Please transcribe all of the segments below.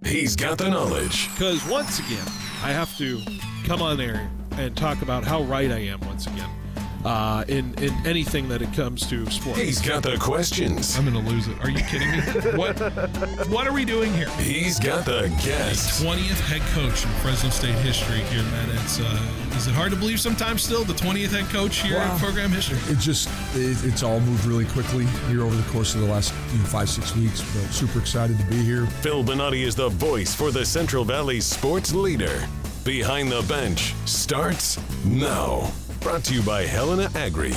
He's got the knowledge. Because once again, I have to come on there and talk about how right I am once again in anything that it comes to sports. He's got the questions. I'm going to lose it. Are you kidding me? What are we doing here? He's got the guests. 20th head coach in Fresno State history here, man. Is it hard to believe sometimes still the 20th head coach here in program history? It's all moved really quickly here over the course of the last 5-6 weeks. But super excited to be here. Phil Bonatti is the voice for the Central Valley sports leader. Behind the Bench starts now. Brought to you by Helena Agri.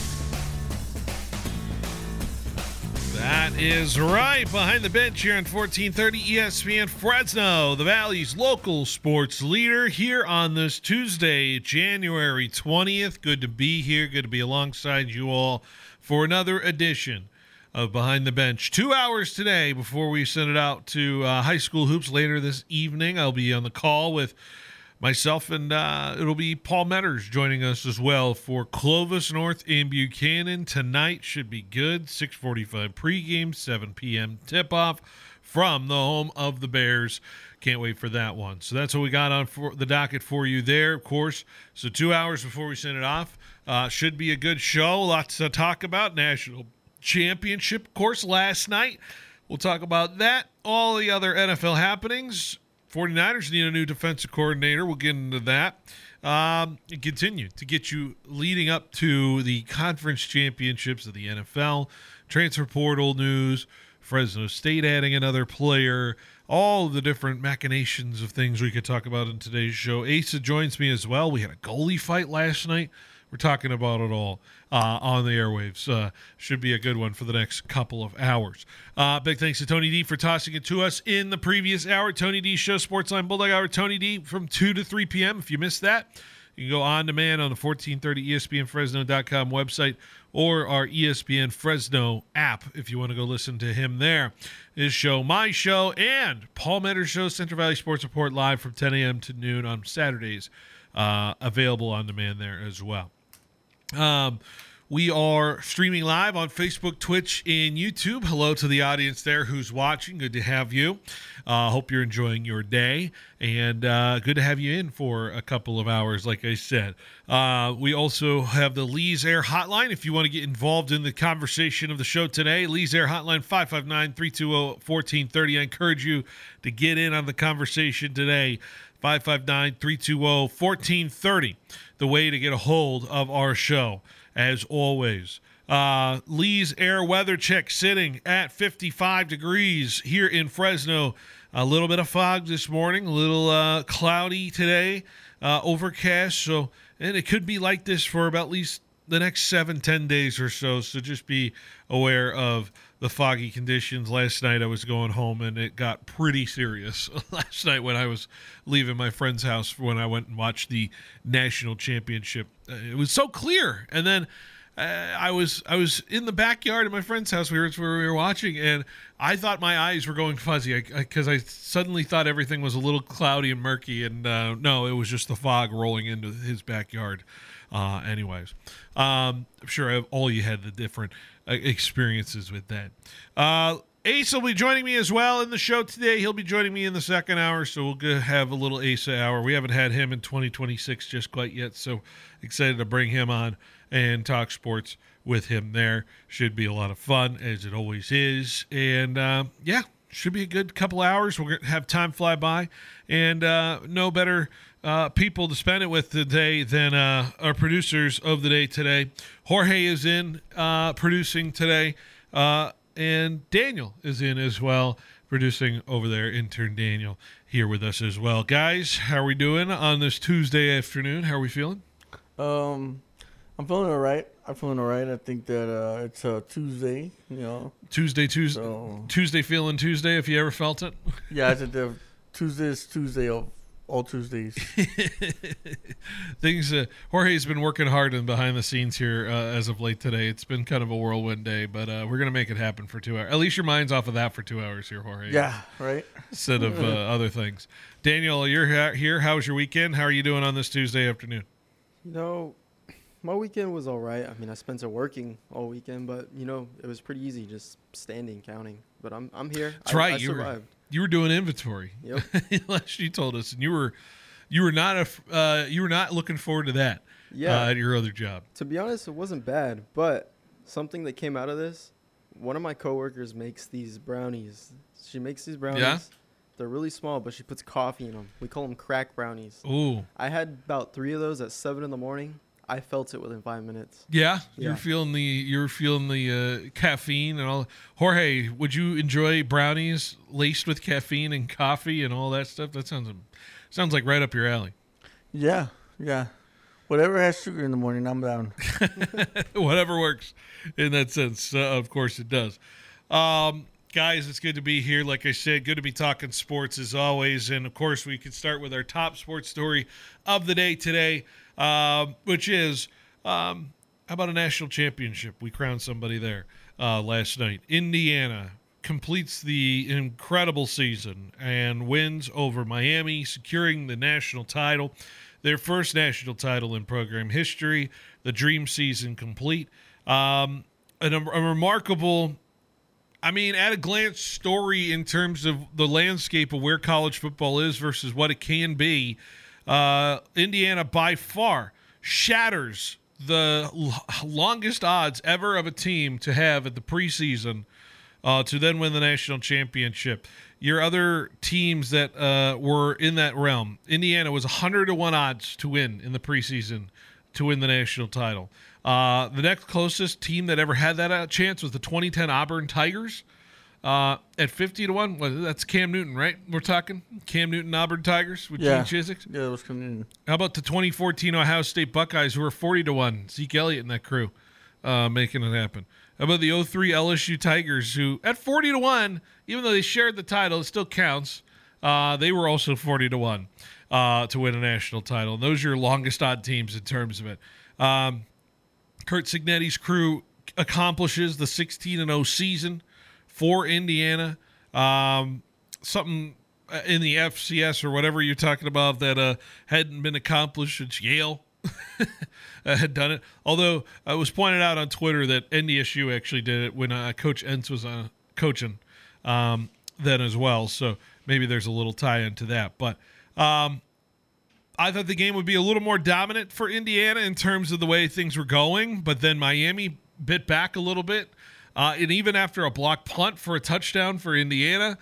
That is right. Behind the Bench here on 1430 ESPN Fresno, the Valley's local sports leader, here on this Tuesday, January 20th. Good to be here. Good to be alongside you all for another edition of Behind the Bench. 2 hours today before we send it out to high school hoops later this evening. I'll be on the call with myself, and it'll be Paul Metters joining us as well for Clovis North and Buchanan. Tonight should be good. 6:45 pregame, 7 p.m. tip-off from the home of the Bears. Can't wait for that one. So that's what we got on for the docket for you there, of course. So 2 hours before we send it off. Should be a good show. Lots to talk about. National championship, of course, last night. We'll talk about that. All the other NFL happenings. 49ers need a new defensive coordinator. We'll get into that. And continue to get you leading up to the conference championships of the NFL, transfer portal news, Fresno State adding another player, all of the different machinations of things we could talk about in today's show. Asa joins me as well. We had a goalie fight last night. We're talking about it all on the airwaves. Should be a good one for the next couple of hours. Big thanks to Tony D for tossing it to us in the previous hour. Tony D Show, Sportsline Bulldog Hour. Tony D from 2 to 3 p.m. If you missed that, you can go on demand on the 1430 ESPNFresno.com website or our ESPN Fresno app if you want to go listen to him there. His show, my show, and Paul Metters' show, Central Valley Sports Report, live from 10 a.m. to noon on Saturdays. Available on demand there as well. We are streaming live on Facebook, Twitch, and YouTube. Hello to the audience there who's watching. Good to have you. Hope you're enjoying your day, and good to have you in for a couple of hours, like I said. We also have the Lee's Air Hotline. If you want to get involved in the conversation of the show today, Lee's Air Hotline, 559-320-1430. I encourage you to get in on the conversation today. 559-320-1430, the way to get a hold of our show, as always. Lee's Air Weather Check sitting at 55 degrees here in Fresno. A little bit of fog this morning, a little cloudy today, overcast. And it could be like this for about at least the next 7-10 days or so. So just be aware of the foggy conditions. Last night I was going home and it got pretty serious last night when I was leaving my friend's house when I went and watched the national championship. It was so clear. And then I was in the backyard at my friend's house where we were watching, and I thought my eyes were going fuzzy because I suddenly thought everything was a little cloudy and murky, and no, it was just the fog rolling into his backyard. Anyways, I'm sure all you had the different experiences with that. Ace will be joining me as well in the show today. He'll be joining me in the second hour, so we'll have a little Asa hour. We haven't had him in 2026 just quite yet, so excited to bring him on and talk sports with him there. Should be a lot of fun, as it always is. And, should be a good couple hours. We're going to have time fly by, and no better people to spend it with today than our producers of the day today. Jorge is in producing today, and Daniel is in as well, producing over there. Intern Daniel here with us as well. Guys, how are we doing on this Tuesday afternoon? How are we feeling? I'm feeling all right. I think that it's a Tuesday, Tuesday. So, Tuesday feeling Tuesday, if you ever felt it. Yeah, I think the Tuesday is Tuesday of all Tuesdays. Things. Jorge's been working hard and behind the scenes here as of late today. It's been kind of a whirlwind day, but we're gonna make it happen for 2 hours. At least your mind's off of that for 2 hours here, Jorge. Yeah, right. Instead of other things. Daniel, you're here. How was your weekend? How are you doing on this Tuesday afternoon? My weekend was all right. I mean, I spent it working all weekend, but, it was pretty easy just standing, counting. but I'm here. That's right. I You survived. were doing inventory. Yep. Last you told us, and you were not looking forward to that. Yeah. At your other job. To be honest, it wasn't bad, but something that came out of this, one of my coworkers makes these brownies. She makes these brownies. Yeah? They're really small, but she puts coffee in them. We call them crack brownies. Ooh. I had about 3 of those at 7 in the morning. I felt it within 5 minutes. Yeah, Yeah. you're feeling the caffeine and all. Jorge, would you enjoy brownies laced with caffeine and coffee and all that stuff? That sounds like right up your alley. Yeah. Whatever has sugar in the morning, I'm down. Whatever works in that sense. Of course it does. Guys, it's good to be here. Like I said, good to be talking sports as always. And, of course, we can start with our top sports story of the day today, which is how about a national championship? We crowned somebody there last night. Indiana completes the incredible season and wins over Miami, securing the national title. Their first national title in program history, the dream season complete. And a remarkable, at a glance, story in terms of the landscape of where college football is versus what it can be. Indiana, by far, shatters the longest odds ever of a team to have at the preseason to then win the national championship. Your other teams that were in that realm, Indiana was 100-1 odds to win in the preseason to win the national title. The next closest team that ever had that chance was the 2010 Auburn Tigers at 50-1. Well, that's Cam Newton, right? We're talking Cam Newton, Auburn Tigers with Gene Chizik. Yeah, it was coming in. How about the 2014 Ohio State Buckeyes, who were 40-1? Zeke Elliott and that crew making it happen. How about the 03 LSU Tigers, who at 40-1, even though they shared the title, it still counts. They were also 40-1 to win a national title. And those are your longest odd teams in terms of it. Kurt Signetti's crew accomplishes the 16-0 season for Indiana. Something in the FCS or whatever you're talking about that hadn't been accomplished since Yale had done it. Although it was pointed out on Twitter that NDSU actually did it when Coach Entz was coaching then as well. So maybe there's a little tie into that. But I thought the game would be a little more dominant for Indiana in terms of the way things were going. But then Miami bit back a little bit. And even after a block punt for a touchdown for Indiana,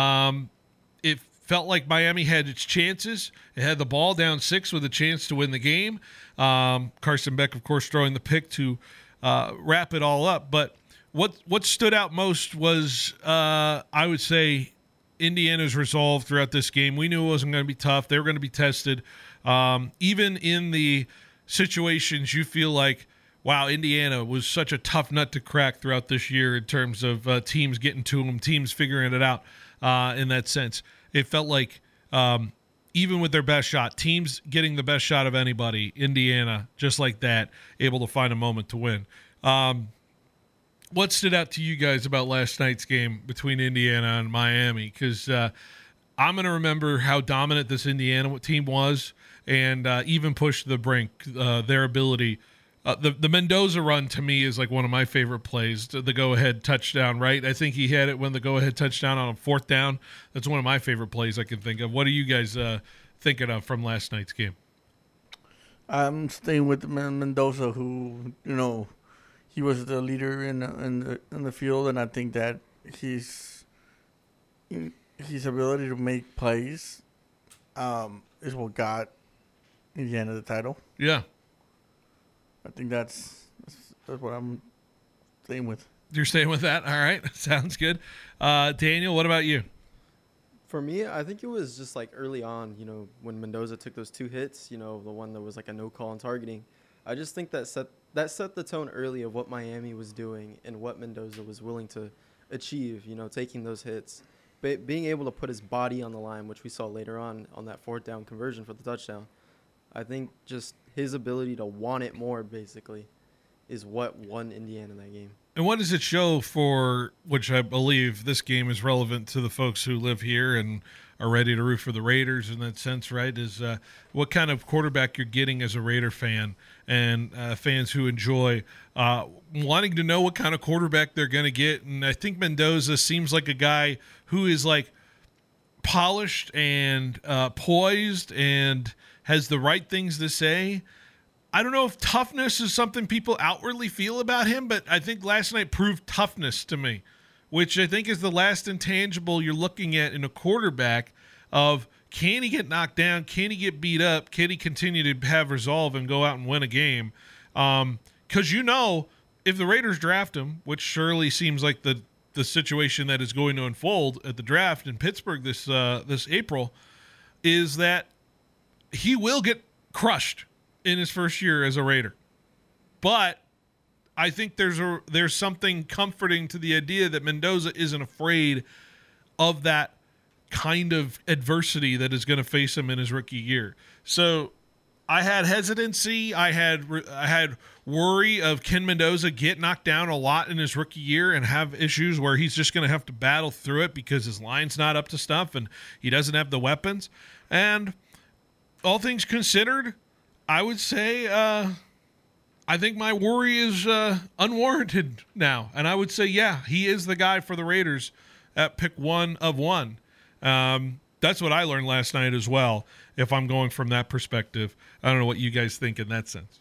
it felt like Miami had its chances. It had the ball down 6 with a chance to win the game. Carson Beck, of course, throwing the pick to wrap it all up. But what stood out most was, I would say, Indiana's resolve throughout this game. We knew it wasn't going to be tough. They were going to be tested. Even in the situations you feel like, wow, Indiana was such a tough nut to crack throughout this year in terms of teams getting to them, teams figuring it out in that sense. It felt like even with their best shot, teams getting the best shot of anybody, Indiana, just like that, able to find a moment to win. What stood out to you guys about last night's game between Indiana and Miami? Because I'm going to remember how dominant this Indiana team was and even pushed to the brink, their ability. The Mendoza run, to me, is like one of my favorite plays, the go-ahead touchdown, right? I think he had it when the go-ahead touchdown on a 4th down. That's one of my favorite plays I can think of. What are you guys thinking of from last night's game? I'm staying with Mendoza, who, he was the leader in the field, and I think that his ability to make plays is what got Indiana the title. Yeah. I think that's what I'm staying with. You're staying with that? All right. Sounds good. Daniel, what about you? For me, I think it was just like early on, when Mendoza took those 2 hits, the one that was like a no call on targeting. I just think that set the tone early of what Miami was doing and what Mendoza was willing to achieve, taking those hits. But being able to put his body on the line, which we saw later on that 4th down conversion for the touchdown. I think just his ability to want it more, basically, is what won Indiana that game. And what does it show for, which I believe this game is relevant to the folks who live here and are ready to root for the Raiders in that sense, right, is what kind of quarterback you're getting as a Raider fan and fans who enjoy wanting to know what kind of quarterback they're going to get. And I think Mendoza seems like a guy who is like polished and poised and has the right things to say. I don't know if toughness is something people outwardly feel about him, but I think last night proved toughness to me, which I think is the last intangible you're looking at in a quarterback of, can he get knocked down? Can he get beat up? Can he continue to have resolve and go out and win a game? Because if the Raiders draft him, which surely seems like the situation that is going to unfold at the draft in Pittsburgh this April, is that he will get crushed in his first year as a Raider. But I think there's something comforting to the idea that Mendoza isn't afraid of that kind of adversity that is going to face him in his rookie year. So I had hesitancy. I had worry of, can Mendoza get knocked down a lot in his rookie year and have issues where he's just going to have to battle through it because his line's not up to stuff and he doesn't have the weapons. And all things considered, I would say I think my worry is unwarranted now. And I would say, yeah, he is the guy for the Raiders at pick 1 of 1. That's what I learned last night as well, if I'm going from that perspective. I don't know what you guys think in that sense.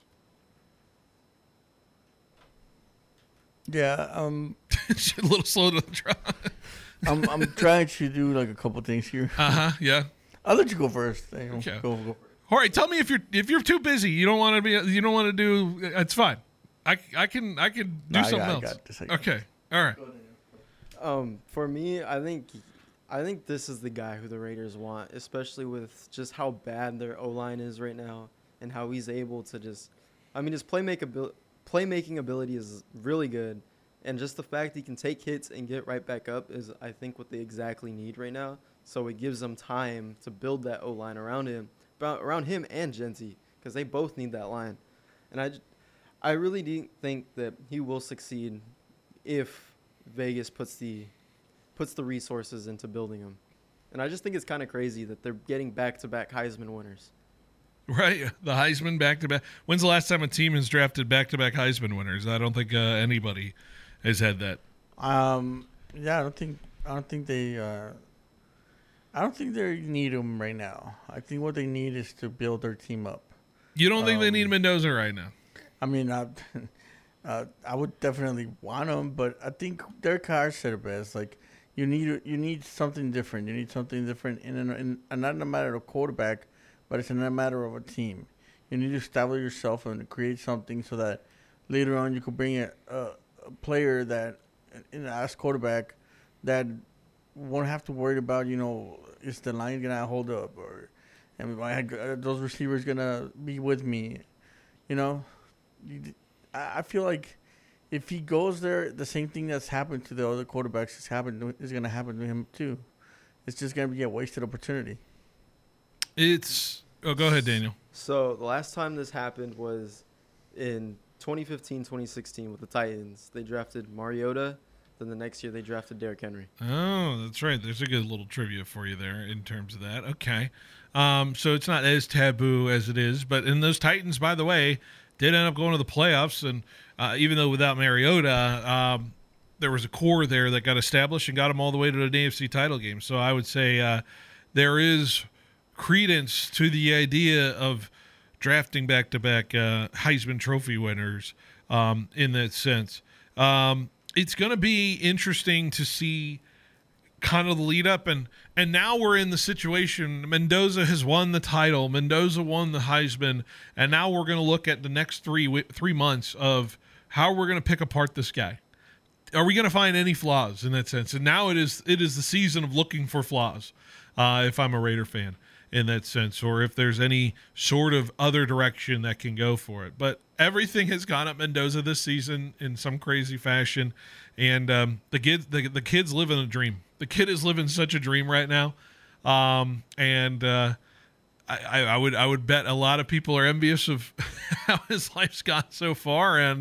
Yeah, a little slow to the draw. I'm trying to do like a couple things here. Yeah. I'll let you go first. Okay. Go first. All right, tell me if you're too busy. You don't want to do. It's fine. I can do something else. I got this. Okay. All right. For me, I think this is the guy who the Raiders want, especially with just how bad their O-line is right now and how he's able to his playmaking ability is really good. And just the fact he can take hits and get right back up is, I think, what they exactly need right now. So it gives them time to build that O-line around him and Genty, because they both need that line. And I really do think that he will succeed if Vegas puts the resources into building him. And I just think it's kind of crazy that they're getting back-to-back Heisman winners. Right, the Heisman back-to-back. When's the last time a team has drafted back-to-back Heisman winners? I don't think anybody has had that. Yeah, I don't think they need him right now. I think what they need is to build their team up. You don't think they need Mendoza right now? I mean, I would definitely want him, but I think Derek Carr said it best. Like, you need something different. You need something different, and not in a matter of quarterback, but it's in a matter of a team. You need to establish yourself and create something so that later on you could bring a player that, as quarterback, that won't have to worry about, is the line going to hold up, or those receivers going to be with me, I feel like if he goes there, the same thing that's happened to the other quarterbacks is going to happen to him too. It's just going to be a wasted opportunity. Go ahead, Daniel. So the last time this happened was in 2015-2016 with the Titans. They drafted Mariota. Then the next year they drafted Derrick Henry. Oh, that's right. There's a good little trivia for you there in terms of that. Okay. So it's not as taboo as it is. But in those Titans, by the way, did end up going to the playoffs. And even though without Mariota, there was a core there that got established and got them all the way to an AFC title game. So I would say there is credence to the idea of drafting back-to-back Heisman Trophy winners in that sense. It's going to be interesting to see kind of the lead up. And now we're in the situation. Mendoza has won the title. Mendoza won the Heisman. And now we're going to look at the next 3 months of how we're going to pick apart this guy. Are we going to find any flaws in that sense? And now it is the season of looking for flaws, if I'm a Raider fan in that sense, or if there's any sort of other direction that can go for it. But everything has gone up Mendoza this season in some crazy fashion, and the kid's living a dream. The kid is living such a dream right now, and I would bet a lot of people are envious of how his life's gone so far, and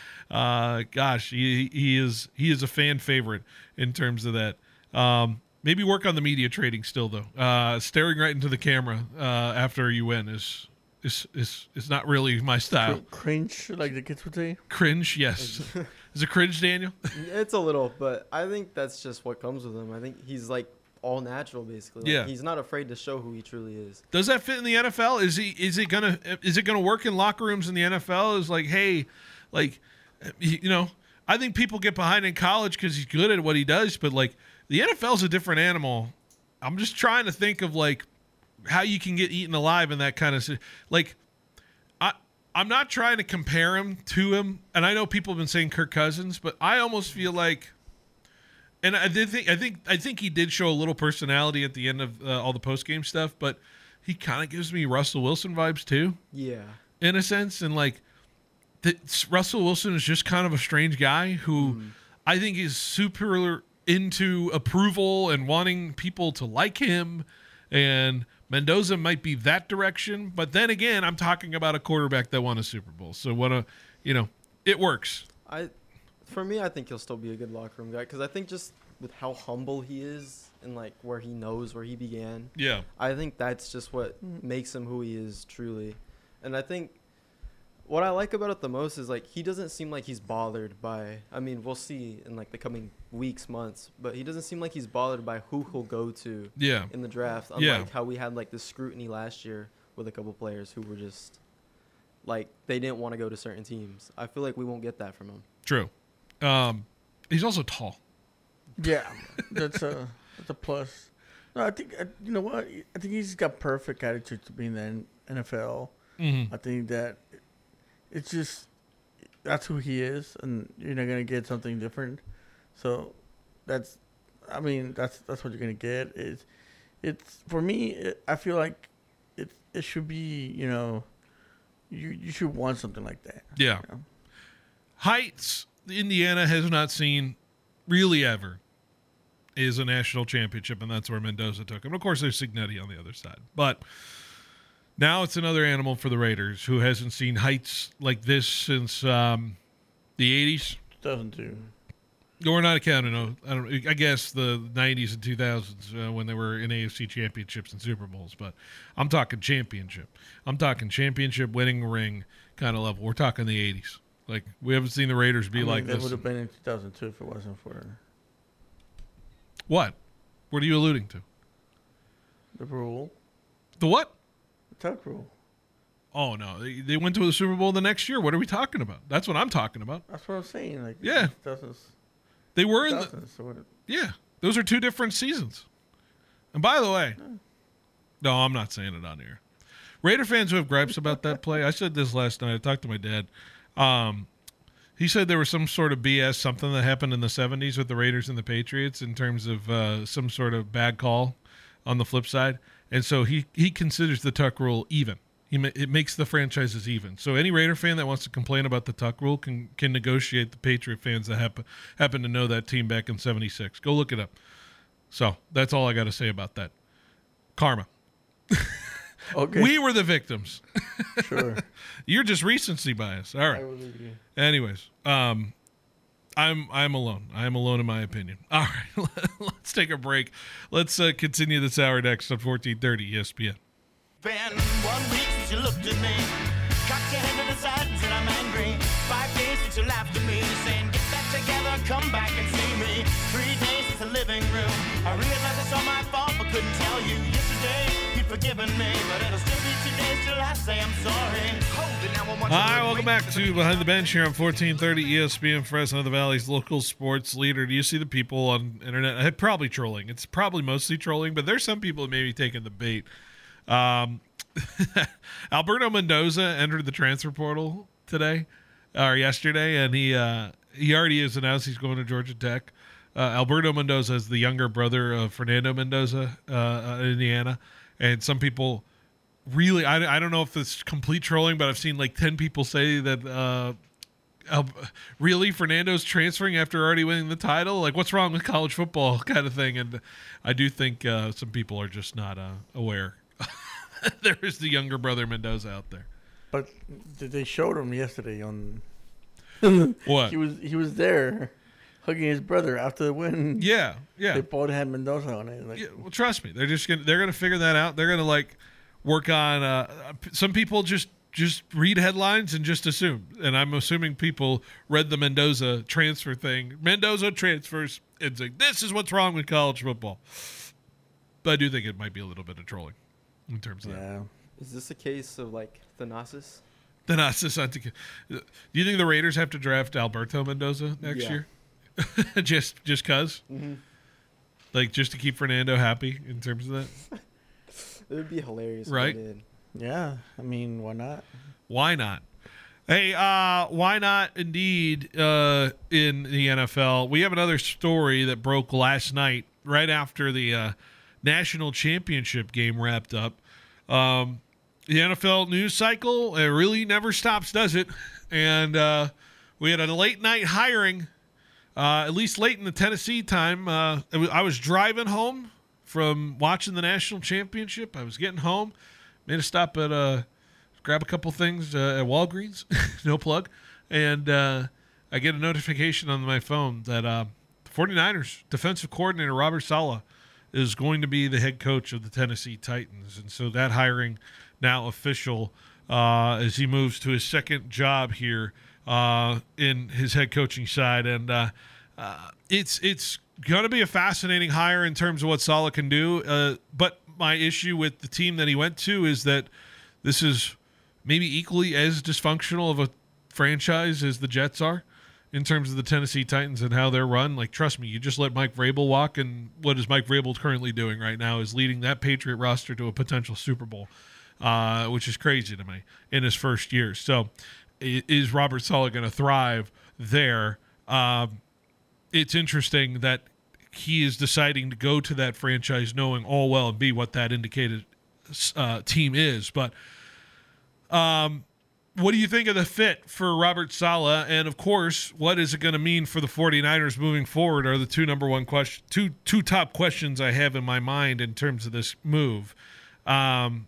gosh, he is a fan favorite in terms of that. Maybe work on the media trading still though. Staring right into the camera after you win is not really my style. Cringe, like the kids would say. Cringe, yes. Is it cringe, Daniel? It's a little, but I think that's just what comes with him. I think he's like all natural, basically. Like, yeah, he's not afraid to show who he truly is. Does that fit in the NFL? Is it gonna work in locker rooms in the NFL? Is like, hey, like, you know, I think people get behind in college because he's good at what he does, but like the NFL's a different animal. I'm just trying to think of like how you can get eaten alive in that kind of like. I'm not trying to compare him to him, and I know people have been saying Kirk Cousins, but I almost feel like, and I think he did show a little personality at the end of all the post game stuff, but he kind of gives me Russell Wilson vibes too. Yeah, in a sense, and like Russell Wilson is just kind of a strange guy who I think is super into approval and wanting people to like him, and Mendoza might be that direction, but then again, I'm talking about a quarterback that won a Super Bowl. So it works. For me, I think he'll still be a good locker room guy because I think just with how humble he is and like where he knows where he began. Yeah. I think that's just what makes him who he is truly. And I think what I like about it the most is like he doesn't seem like he's bothered by, I mean, we'll see in like the coming weeks, months, but he doesn't seem like he's bothered by who he'll go to in the draft. Unlike how we had like this scrutiny last year with a couple players who were just like they didn't want to go to certain teams. I feel like we won't get that from him. True. He's also tall. Yeah, that's a plus. No, I think you know what? I think he's got perfect attitude to be in the NFL. Mm-hmm. I think that it's just that's who he is, and you're not gonna get something different. So that's what you're gonna get. It's for me. I feel like it should be, you know, you should want something like that. Yeah. You know? Heights, Indiana has not seen really ever is a national championship, and that's where Mendoza took him. Of course, there's Cignetti on the other side, but now it's another animal for the Raiders who hasn't seen heights like this since the 80s. 2002. We're not counting. I guess the 90s and 2000s when they were in AFC championships and Super Bowls. But I'm talking championship. I'm talking championship winning ring kind of level. We're talking the 80s. Like, we haven't seen the Raiders be like this. That would have been in 2002 if it wasn't for what? What are you alluding to? the rule. The what? The tuck rule. Oh, no. They went to the Super Bowl the next year. What are we talking about? That's what I'm talking about. That's what I'm saying. Like, Yeah. They were in the... So Yeah. Those are two different seasons. And by the way... No, I'm not saying it on air. Raider fans who have gripes about that play, I said this last night. I talked to my dad. He said there was some sort of BS, something that happened in the 70s with the Raiders and the Patriots in terms of some sort of bad call on the flip side. And so he considers the tuck rule even. It makes the franchises even. So any Raider fan that wants to complain about the tuck rule can negotiate the Patriot fans that happen to know that team back in 76. Go look it up. So that's all I got to say about that. Karma. Okay. We were the victims. Sure. You're just recency bias. All right. I believe you. Anyways, I'm alone. I am alone in my opinion. All right. Let's take a break. Let's continue this hour next on 1430 ESPN. Been 1 week since you looked at me. Cocked your head to the sides and I'm angry. 5 days since you laughed at me, saying get that together, come back and see me. 3 days since the living room. I realized it's all my fault, but couldn't tell you. Yesterday you'd forgiven me, but it'll still be 2 days till I say I'm sorry. Hold it, now I want you. All right, welcome back to Behind the Bench here on 1430 ESPN, Fresno, the Valley's local sports leader. Do you see the people on internet? Probably trolling. It's probably mostly trolling, but there's some people that may be taking the bait. Alberto Mendoza entered the transfer portal today or yesterday, and he already has announced he's going to Georgia Tech. Alberto Mendoza is the younger brother of Fernando Mendoza in Indiana, and some people really I don't know if it's complete trolling, but I've seen like 10 people say that really Fernando's transferring after already winning the title. Like, what's wrong with college football kind of thing. And I do think some people are just not aware There is the younger brother Mendoza out there. But they showed him yesterday on. What? He was there, hugging his brother after the win. Yeah. They both had Mendoza on it. Yeah, well, trust me, they're gonna figure that out. They're gonna like work on. Some people just read headlines and just assume, and I'm assuming people read the Mendoza transfer thing. Mendoza transfers and say this is what's wrong with college football. But I do think it might be a little bit of trolling in terms of that. Is this a case of like Thanasis? Do you think the Raiders have to draft Alberto Mendoza next year? just cause? Mm-hmm. Like just to keep Fernando happy in terms of that? It would be hilarious, right? If they did. Yeah, I mean, why not? Why not? Hey, why not indeed in the NFL? We have another story that broke last night right after the national championship game wrapped up. The NFL news cycle, it really never stops, does it? And we had a late night hiring, at least late in the Tennessee time. I was driving home from watching the national championship. I was getting home, made a stop at grab a couple things at Walgreens, no plug, and I get a notification on my phone that the 49ers defensive coordinator Robert Saleh is going to be the head coach of the Tennessee Titans. And so that hiring now official as he moves to his second job here in his head coaching side. And it's going to be a fascinating hire in terms of what Saleh can do. But my issue with the team that he went to is that this is maybe equally as dysfunctional of a franchise as the Jets are in terms of the Tennessee Titans and how they're run. Like, trust me, you just let Mike Vrabel walk, and what is Mike Vrabel currently doing right now is leading that Patriot roster to a potential Super Bowl, which is crazy to me in his first year. So is Robert Saleh going to thrive there? It's interesting that he is deciding to go to that franchise knowing all well and be what that indicated team is. But what do you think of the fit for Robert Saleh? And, of course, what is it going to mean for the 49ers moving forward are the two top questions I have in my mind in terms of this move. I'll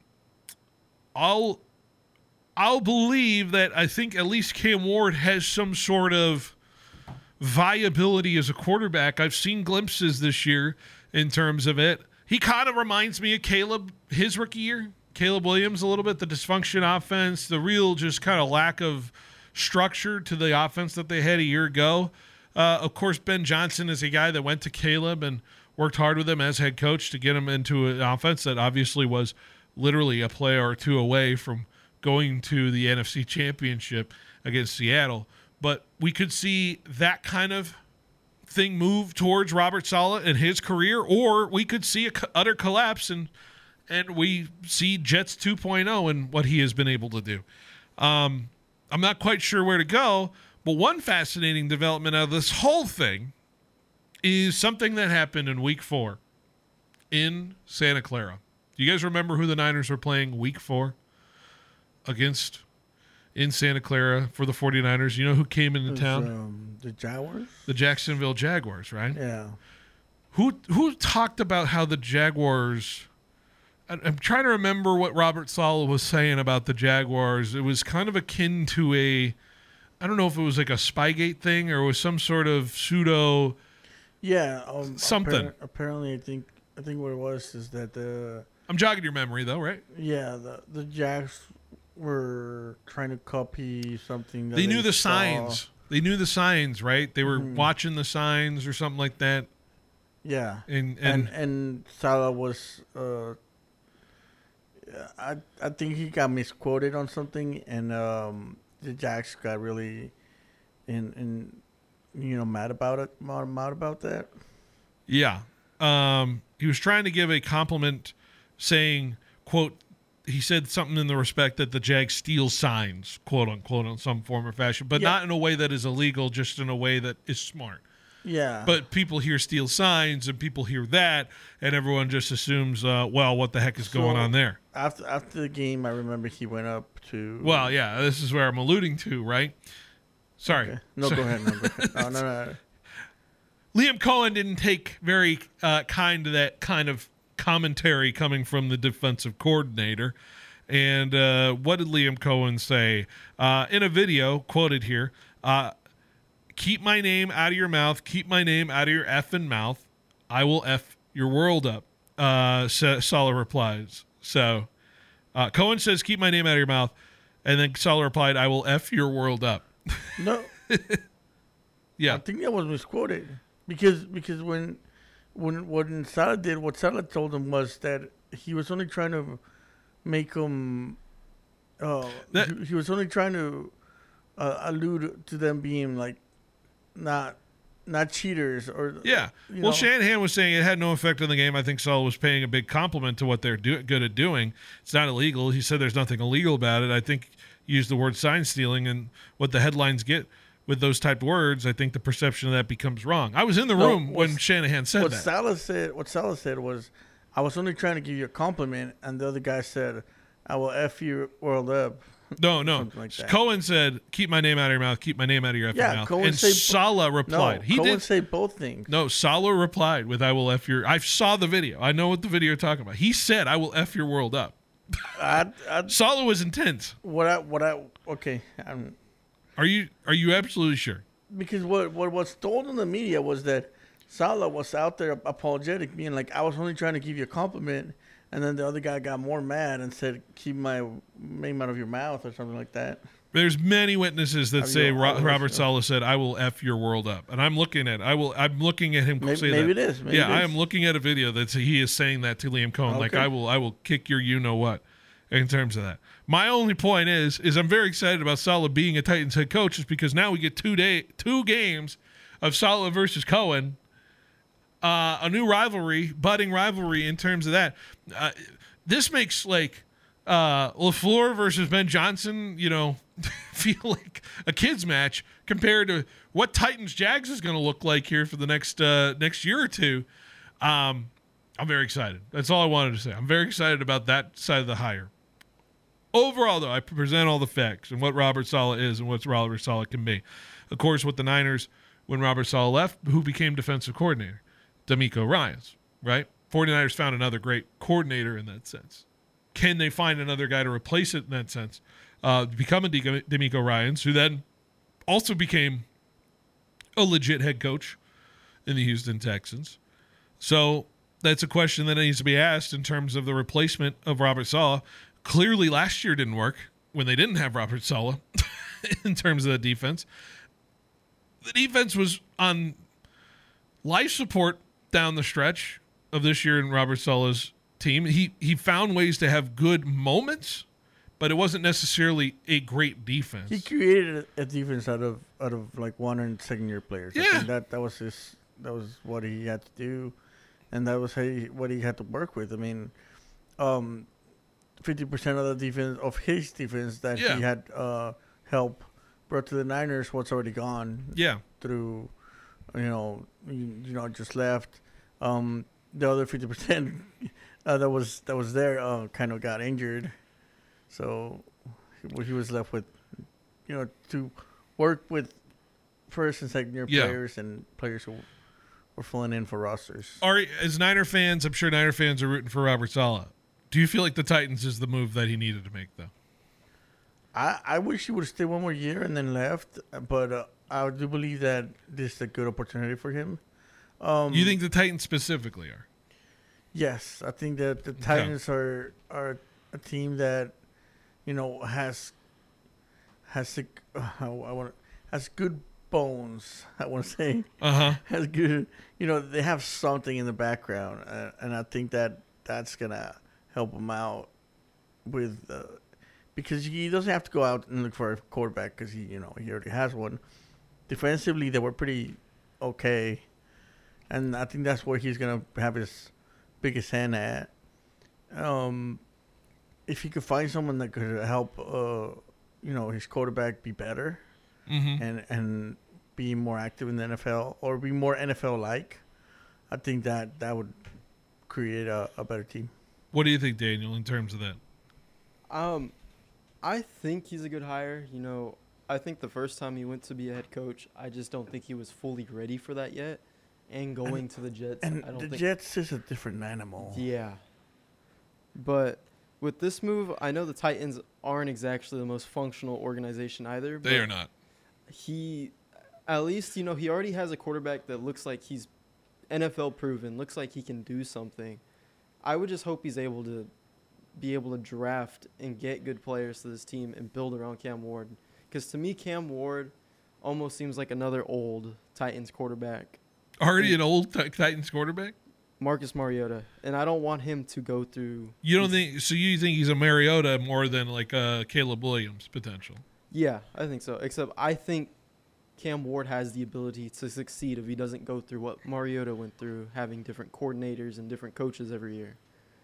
believe that I think at least Cam Ward has some sort of viability as a quarterback. I've seen glimpses this year in terms of it. He kind of reminds me of Caleb his rookie year. Caleb Williams a little bit, the dysfunction offense, the real just kind of lack of structure to the offense that they had a year ago. Of course, Ben Johnson is a guy that went to Caleb and worked hard with him as head coach to get him into an offense that obviously was literally a play or two away from going to the NFC Championship against Seattle. But we could see that kind of thing move towards Robert Saleh and his career, or we could see a utter collapse and we see Jets 2.0 and what he has been able to do. I'm not quite sure where to go, but one fascinating development out of this whole thing is something that happened in Week 4 in Santa Clara. Do you guys remember who the Niners were playing Week 4 against in Santa Clara for the 49ers? You know who came into town? The Jaguars? The Jacksonville Jaguars, right? Yeah. Who talked about how the Jaguars... I'm trying to remember what Robert Saleh was saying about the Jaguars. It was kind of akin to I don't know if it was like a Spygate thing or it was some sort of pseudo... Yeah. Something. Apparently, I think what it was is that I'm jogging your memory, though, right? Yeah, the Jags were trying to copy something. That they knew the saw. signs. They knew the signs, right? They were watching the signs or something like that. Yeah. And Saleh was... I think he got misquoted on something, and the Jags got really mad about it, mad about that. Yeah. He was trying to give a compliment saying, quote, he said something in the respect that the Jags steal signs, quote unquote, in some form or fashion, but not in a way that is illegal, just in a way that is smart. Yeah. But people hear steal signs and people hear that, and everyone just assumes, what the heck is going on there? After the game, I remember he went up to... Well, yeah, this is where I'm alluding to, right? Sorry. Okay. No, go ahead. No. Liam Cohen didn't take very kind to that kind of commentary coming from the defensive coordinator. And what did Liam Cohen say? In a video, quoted here, keep my name out of your mouth. Keep my name out of your effing mouth. I will F your world up. Saleh replies. So Cohen says, keep my name out of your mouth. And then Saleh replied, I will F your world up. No. Yeah. I think that was misquoted. Because when Saleh did, what Saleh told him was that he was only trying to make him. He was only trying to allude to them being like not cheaters or. Yeah. Well, Shanahan was saying it had no effect on the game. I think Saleh was paying a big compliment to what they're good at doing. It's not illegal. He said there's nothing illegal about it. I think he used the word sign stealing, and what the headlines get with those type of words, I think the perception of that becomes wrong. I was in the room when Shanahan said that. What Saleh said was, I was only trying to give you a compliment, and the other guy said, I will F your world up. No. Like Cohen said, keep my name out of your mouth, keep my name out of your effing mouth. Cohen and Saleh replied. No, Cohen say both things. No, Saleh replied with, I will F your... I saw the video. I know what the video you're talking about. He said, I will F your world up. Saleh was intense. Okay. Are you absolutely sure? Because what was told in the media was that Saleh was out there apologetic, being like, I was only trying to give you a compliment, and then the other guy got more mad and said, keep my name out of your mouth or something like that. There's many witnesses that say Robert Saleh said, I will F your world up. And I'm looking at him maybe, say maybe that. It is. Maybe I am looking at a video that he is saying that to Liam Cohen. Okay. Like, I will kick your you-know-what in terms of that. My only point is I'm very excited about Saleh being a Titans head coach just because now we get 2 games of Saleh versus Cohen. A new budding rivalry in terms of that. This makes like LaFleur versus Ben Johnson, feel like a kids match compared to what Titans Jags is going to look like here for the next year or two. I'm very excited. That's all I wanted to say. I'm very excited about that side of the hire. Overall, though, I present all the facts and what Robert Saleh is and what Robert Saleh can be. Of course, with the Niners, when Robert Saleh left, who became defensive coordinator? DeMeco Ryans, right? 49ers found another great coordinator in that sense. Can they find another guy to replace it in that sense? Become a DeMeco Ryans, who then also became a legit head coach in the Houston Texans. So that's a question that needs to be asked in terms of the replacement of Robert Saleh. Clearly, last year didn't work when they didn't have Robert Saleh in terms of the defense. The defense was on life support down the stretch of this year in Robert Saleh's team. He found ways to have good moments, but it wasn't necessarily a great defense. He created a defense out of like 1- and 2nd-year players. Yeah. I think that was what he had to do, and that was what he had to work with. I mean, 50% of the defense of his defense that he had help brought to the Niners was already gone. Yeah. Through, just left. The other 50% that was there kind of got injured, so he was left with, to work with 1st and 2nd-year players and players who were filling in for rosters. As Niner fans, I'm sure Niner fans are rooting for Robert Saleh. Do you feel like the Titans is the move that he needed to make, though? I wish he would have stayed one more year and then left, but I do believe that this is a good opportunity for him. You think the Titans specifically are? Yes, I think that the Titans are a team that, has good bones. I want to say has good. They have something in the background, and I think that's gonna help him out with because he doesn't have to go out and look for a quarterback because he already has one. Defensively, they were pretty okay, and I think that's where he's gonna have his biggest hand at. If he could find someone that could help, his quarterback be better, and be more active in the NFL or be more NFL-like, I think that would create a better team. What do you think, Daniel, in terms of that? I think he's a good hire. I think the first time he went to be a head coach, I just don't think he was fully ready for that yet. and going to the Jets. And I don't the think, Jets is a different animal. Yeah. But with this move, I know the Titans aren't exactly the most functional organization either. They but are not. At least, he already has a quarterback that looks like he's NFL proven, looks like he can do something. I would just hope he's able to draft and get good players to this team and build around Cam Ward. Because to me, Cam Ward almost seems like another old Titans quarterback. Already an old Titans quarterback? Marcus Mariota. And I don't want him to go through. You don't think so? You think he's a Mariota more than like a Caleb Williams potential? Yeah, I think so. Except I think Cam Ward has the ability to succeed if he doesn't go through what Mariota went through, having different coordinators and different coaches every year.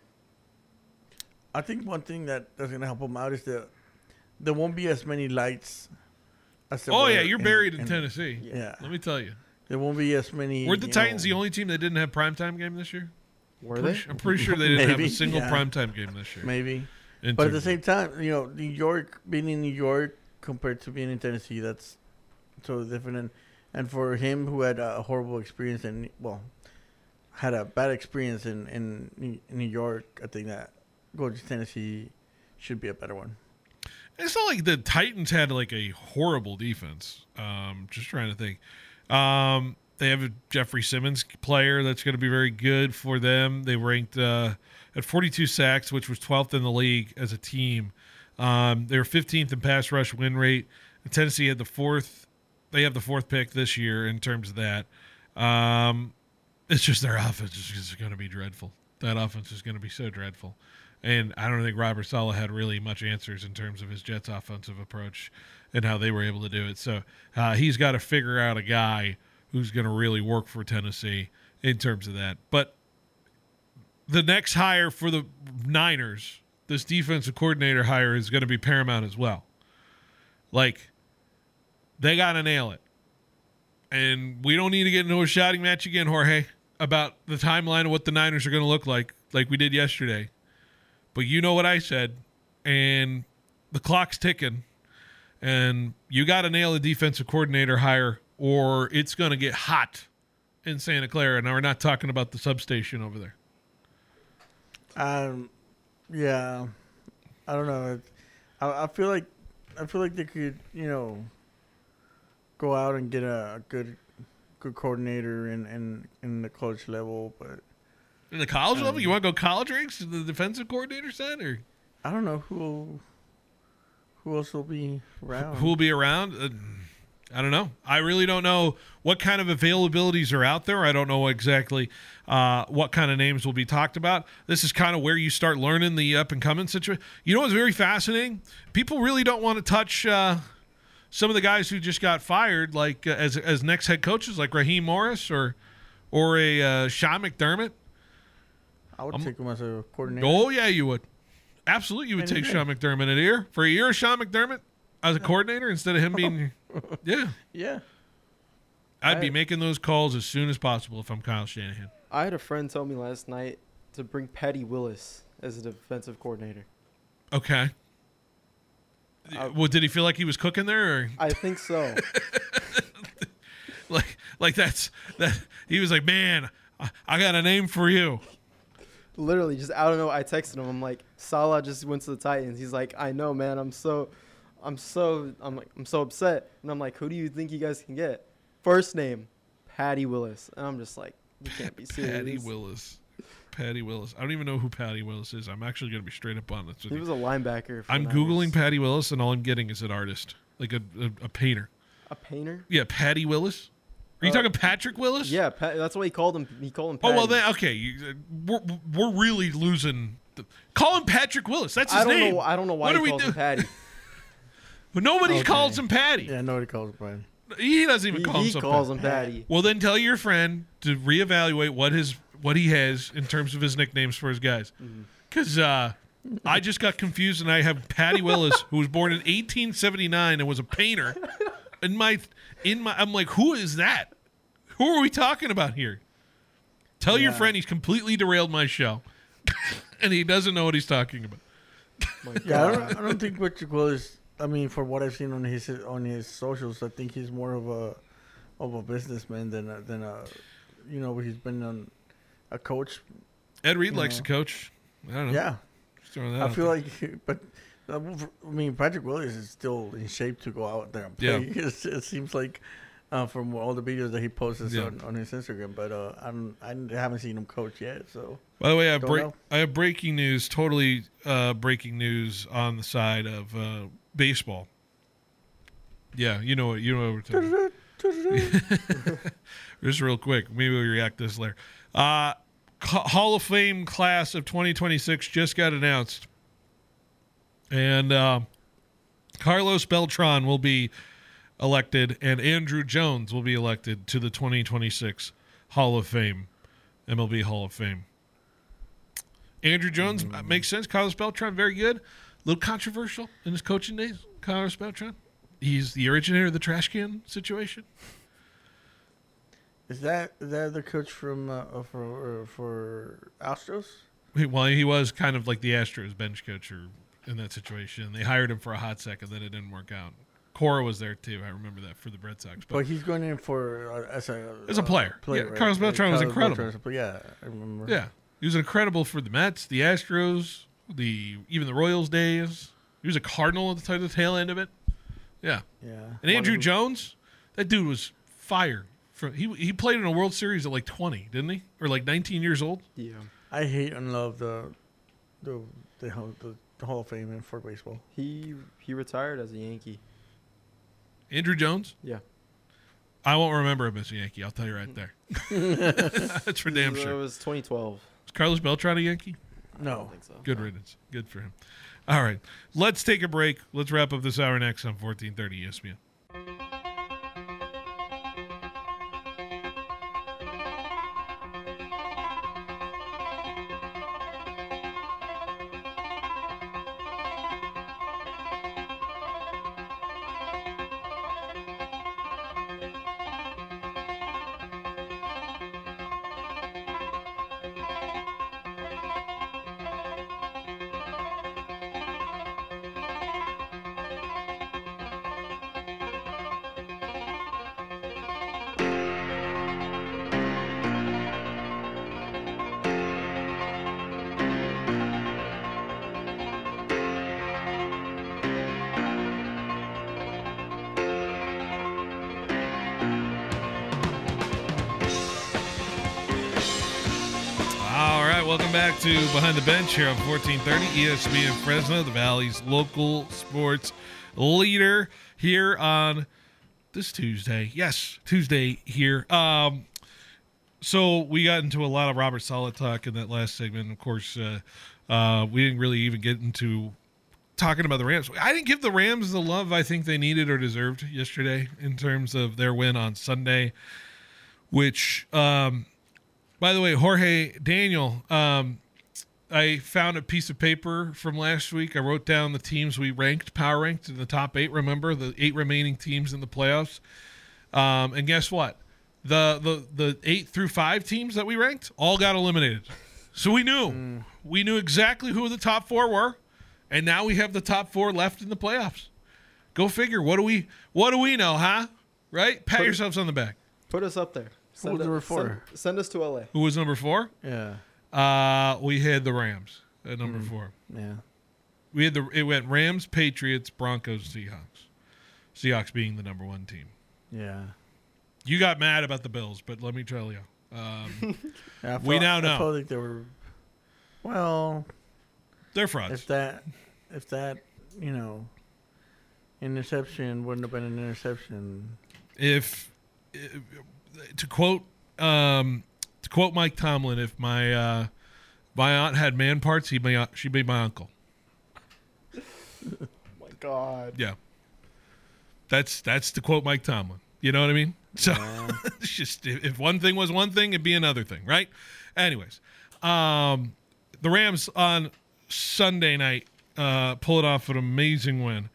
I think one thing that's going to help him out is that there won't be as many lights. As there were you're buried in Tennessee. Yeah. Let me tell you. There won't be as many. Were the Titans the only team that didn't have primetime game this year? Were they? I'm pretty sure they didn't have a Maybe, single yeah. primetime game this year. Maybe. In But at the terms same time, New York, being in New York compared to being in Tennessee, that's totally different. And for him, who had a horrible experience had a bad experience in New York, I think that going to Tennessee should be a better one. It's not like the Titans had like a horrible defense. Just trying to think. They have a Jeffrey Simmons player that's going to be very good for them. They ranked at 42 sacks, which was 12th in the league as a team. They were 15th in pass rush win rate. And Tennessee had the fourth. They have the fourth pick this year in terms of that. It's just their offense is going to be dreadful. That offense is going to be so dreadful. And I don't think Robert Saleh had really much answers in terms of his Jets' offensive approach and how they were able to do it. So he's got to figure out a guy who's going to really work for Tennessee in terms of that. But the next hire for the Niners, this defensive coordinator hire, is going to be paramount as well. Like, they got to nail it. And we don't need to get into a shouting match again, Jorge, about the timeline of what the Niners are going to look like we did yesterday. But you know what I said, and the clock's ticking, and you got to nail a defensive coordinator hire, or it's going to get hot in Santa Clara. Now, we're not talking about the substation over there. Yeah, I don't know. I feel like they could, go out and get a good coordinator in the college level, but In the college level, you want to go college ranks? The defensive coordinator side, or I don't know who else will be around. who will be around? I don't know. I really don't know what kind of availabilities are out there. I don't know exactly what kind of names will be talked about. This is kind of where you start learning the up-and-coming situation. You know what's very fascinating? People really don't want to touch some of the guys who just got fired, like as next head coaches, like Raheem Morris or a Sean McDermott. I would take him as a coordinator. Oh, yeah, you would. Absolutely, you would take Sean McDermott for a year of Sean McDermott as a coordinator instead of him being – yeah. Yeah. I'd be making those calls as soon as possible if I'm Kyle Shanahan. I had a friend tell me last night to bring Patty Willis as a defensive coordinator. Okay. Well, did he feel like he was cooking there? Or? I think so. like that. He was like, man, I got a name for you. Literally, just I don't know. I texted him. I'm like, Salah just went to the Titans. He's like, I know, man. I'm so upset. And I'm like, who do you think you guys can get? First name, Patty Willis. And I'm just like, you can't be serious. Patty Willis. I don't even know who Patty Willis is. I'm actually going to be straight up honest with you. He was a linebacker. I'm Googling Patty Willis, and all I'm getting is an artist, like a painter. A painter? Yeah, Patty Willis. Are you talking Patrick Willis? Yeah, that's what he called him. He called him Patty. Oh, well, then, okay. We're really losing. Call him Patrick Willis. That's his name. I don't know why he calls him Patty. But nobody calls him Patty. Yeah, nobody calls him Patty. He doesn't even call himself He calls him Patty. Well, then tell your friend to reevaluate what he has in terms of his nicknames for his guys. Because I just got confused, and I have Patty Willis, who was born in 1879 and was a painter. I'm like, who is that? Who are we talking about here? Tell your friend he's completely derailed my show, and he doesn't know what he's talking about. I don't think Patrick Willis. I mean, for what I've seen on his socials, I think he's more of a businessman than a he's been on a coach. Ed Reed You likes know. to coach. I don't know. Yeah, Just throwing that I out feel there. like, but I mean, Patrick Willis is still in shape to go out there and play. Yeah. It seems like from all the videos that he posts Yeah. on his Instagram, but I haven't seen him coach yet. So By the way, Don't know. I have breaking news, totally breaking news on the side of baseball. Yeah, you know what we're talking about. Just real quick, maybe we'll react to this later. Hall of Fame class of 2026 just got announced. And Carlos Beltran will be elected, and Andrew Jones will be elected to the 2026 Hall of Fame, MLB Hall of Fame. Andrew Jones makes sense. Carlos Beltran, very good. A little controversial in his coaching days. Carlos Beltran. He's the originator of the trash can situation. is that the coach from for Astros? Well, he was kind of like the Astros bench coach in that situation. They hired him for a hot second, then it didn't work out. Cora was there too. I remember that for the Red Sox. But he's going in for as a player. Yeah, right? Carlos Beltran was Carlos incredible. Beltran, yeah, I remember. Yeah, he was incredible for the Mets, the Astros, even the Royals days. He was a Cardinal at the tail end of it. Yeah, Yeah. and Andrew Jones, that dude was fire. He played in a World Series at like 20, didn't he? Or like 19 years old. Yeah. I hate and love the Hall of Fame for baseball. He retired as a Yankee. Andrew Jones. Yeah. I won't remember him as a Yankee. I'll tell you right there. That's for damn It sure. was 2012. Is Carlos Beltran a Yankee? I No. don't think so. Good riddance. Good for him. All right. Let's take a break. Let's wrap up this hour next on 1430 ESPN. All right, welcome back to Behind the Bench here on 1430 ESPN Fresno, the Valley's local sports leader here on this Tuesday. Yes, Tuesday here. So we got into a lot of Robert Saleh talk in that last segment. Of course, we didn't really even get into talking about the Rams. I didn't give the Rams the love I think they needed or deserved yesterday in terms of their win on Sunday, which, by the way, Jorge Daniel, I found a piece of paper from last week. I wrote down the teams we power ranked in the top 8. Remember, the 8 remaining teams in the playoffs. And guess what? The 8 through 5 teams that we ranked all got eliminated. So we knew exactly who the top 4 were, and now we have the top 4 left in the playoffs. Go figure. What do we know, huh? Right? Pat yourselves on the back. Put us up there. Who was number 4? Send us to LA. Who was number 4? Yeah. We had the Rams at number 4. Yeah. It went Rams, Patriots, Broncos, Seahawks. Seahawks being the number 1 team. Yeah. You got mad about the Bills, but let me tell you, Yeah, We now know. I felt like they were. Well, they're frauds. if that interception wouldn't have been an interception. If to quote Mike Tomlin, if my aunt had man parts, she'd be my uncle. My God. Yeah, that's to quote Mike Tomlin. You know what I mean? So it's just if one thing was one thing, it'd be another thing, right? Anyways, the Rams on Sunday night pulled off an amazing win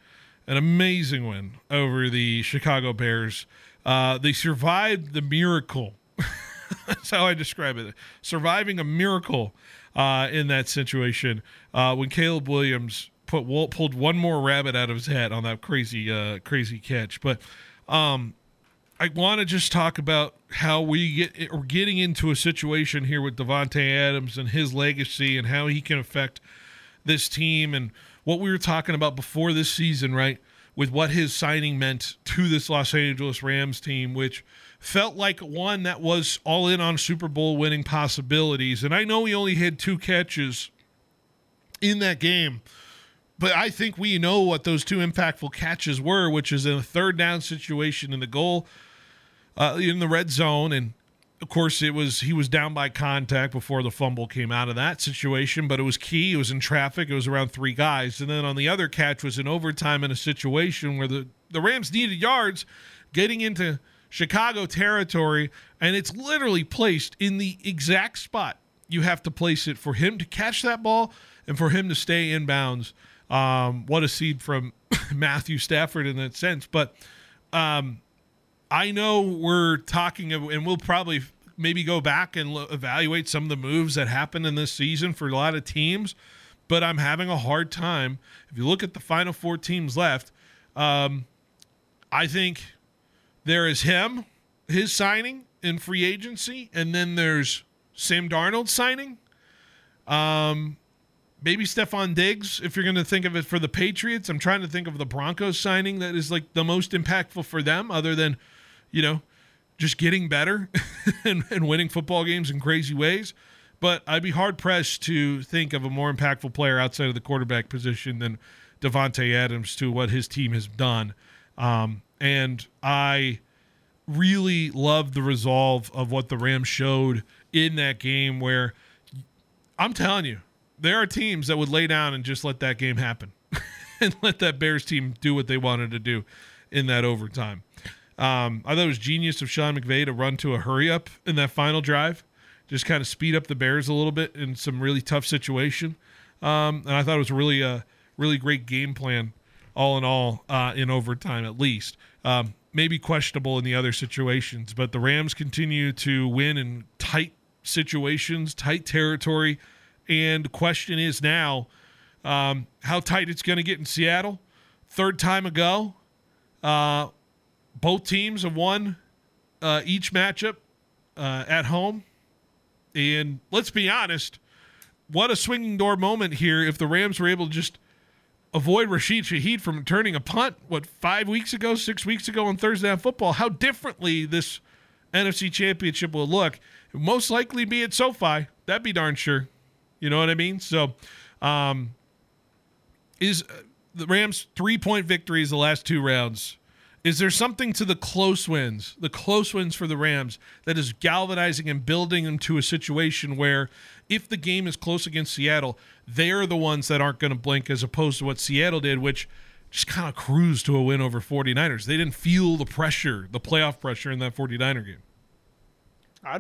over the Chicago Bears. They survived the miracle. That's how I describe it. Surviving a miracle in that situation when Caleb Williams pulled one more rabbit out of his hat on that crazy catch. But I I want to just talk about how we're getting into a situation here with Davante Adams and his legacy and how he can affect this team and what we were talking about before this season, right? With what his signing meant to this Los Angeles Rams team, which felt like one that was all in on Super Bowl winning possibilities. And I know he only had 2 catches in that game, but I think we know what those 2 impactful catches were, which is in a 3rd down situation in the goal, in the red zone. And of course he was down by contact before the fumble came out of that situation, but it was key. It was in traffic. It was around 3 guys. And then on the other catch was in overtime in a situation where the Rams needed yards getting into Chicago territory, and it's literally placed in the exact spot you have to place it for him to catch that ball and for him to stay in bounds. What a seed from Matthew Stafford in that sense. But I know we're talking, and we'll probably maybe go back and evaluate some of the moves that happened in this season for a lot of teams, but I'm having a hard time. If you look at the final 4 teams left, I think there is his signing in free agency, and then there's Sam Darnold signing. Maybe Stephon Diggs, if you're going to think of it for the Patriots. I'm trying to think of the Broncos signing that is like the most impactful for them, other than, just getting better and winning football games in crazy ways. But I'd be hard-pressed to think of a more impactful player outside of the quarterback position than Davante Adams to what his team has done. And I really love the resolve of what the Rams showed in that game, where I'm telling you, there are teams that would lay down and just let that game happen and let that Bears team do what they wanted to do in that overtime. I thought it was genius of Sean McVay to run to a hurry up in that final drive, just kind of speed up the Bears a little bit in some really tough situation. And I thought it was a really great game plan all in all, in overtime at least. Maybe questionable in the other situations, but the Rams continue to win in tight situations, tight territory. And the question is now how tight it's going to get in Seattle. 3rd time ago. Both teams have won each matchup at home. And let's be honest, what a swinging door moment here if the Rams were able to just avoid Rashid Shaheed from turning a punt, 6 weeks ago on Thursday Night Football. How differently this NFC Championship will look. It will most likely be at SoFi. That'd be darn sure. You know what I mean? So is the Rams' 3-point victories the last 2 rounds? Is there something to the close wins for the Rams that is galvanizing and building them to a situation where if the game is close against Seattle, they're the ones that aren't going to blink, as opposed to what Seattle did, which just kind of cruised to a win over 49ers. They didn't feel the pressure, the playoff pressure in that 49er game. I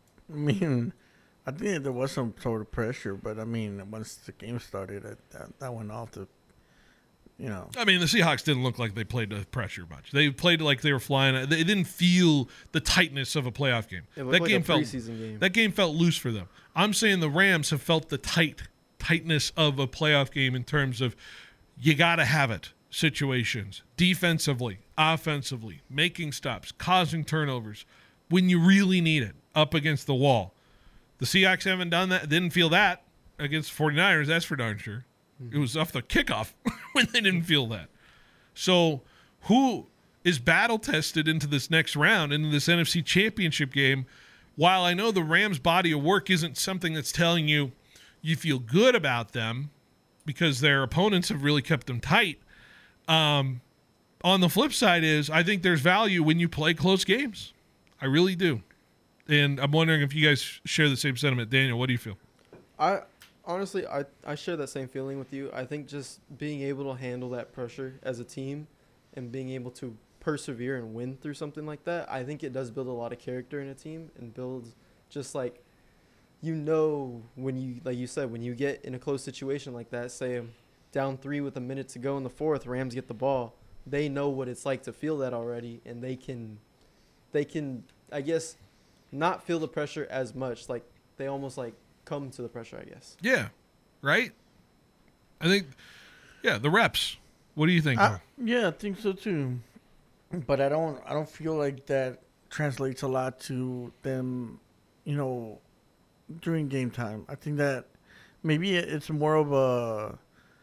think there was some sort of pressure, but once the game started, that went off the, the Seahawks didn't look like they played the pressure much. They played like they were flying. They didn't feel the tightness of a playoff game. It looked like a preseason game. That game felt loose for them. I'm saying the Rams have felt the tightness of a playoff game in terms of you got to have it situations, defensively, offensively, making stops, causing turnovers when you really need it up against the wall. The Seahawks haven't done that, didn't feel that against the 49ers, that's for darn sure. Mm-hmm. It was off the kickoff when they didn't feel that. So who is battle-tested into this next round, into this NFC Championship game? While I know the Rams' body of work isn't something that's telling you feel good about them because their opponents have really kept them tight, on the flip side is I think there's value when you play close games. I really do. And I'm wondering if you guys share the same sentiment. Daniel, what do you feel? Honestly, I share that same feeling with you. I think just being able to handle that pressure as a team and being able to persevere and win through something like that, I think it does build a lot of character in a team and builds just like, when you, like you said, when you get in a close situation like that, say down 3 with a minute to go in the 4th, Rams get the ball, they know what it's like to feel that already, and they can, I guess, not feel the pressure as much. Like they almost like come to the pressure, I guess. Yeah. Right? I think, the reps. What do you think? Yeah, I think so too. but I don't feel like that translates a lot to them, during game time. I think that maybe it's more of a,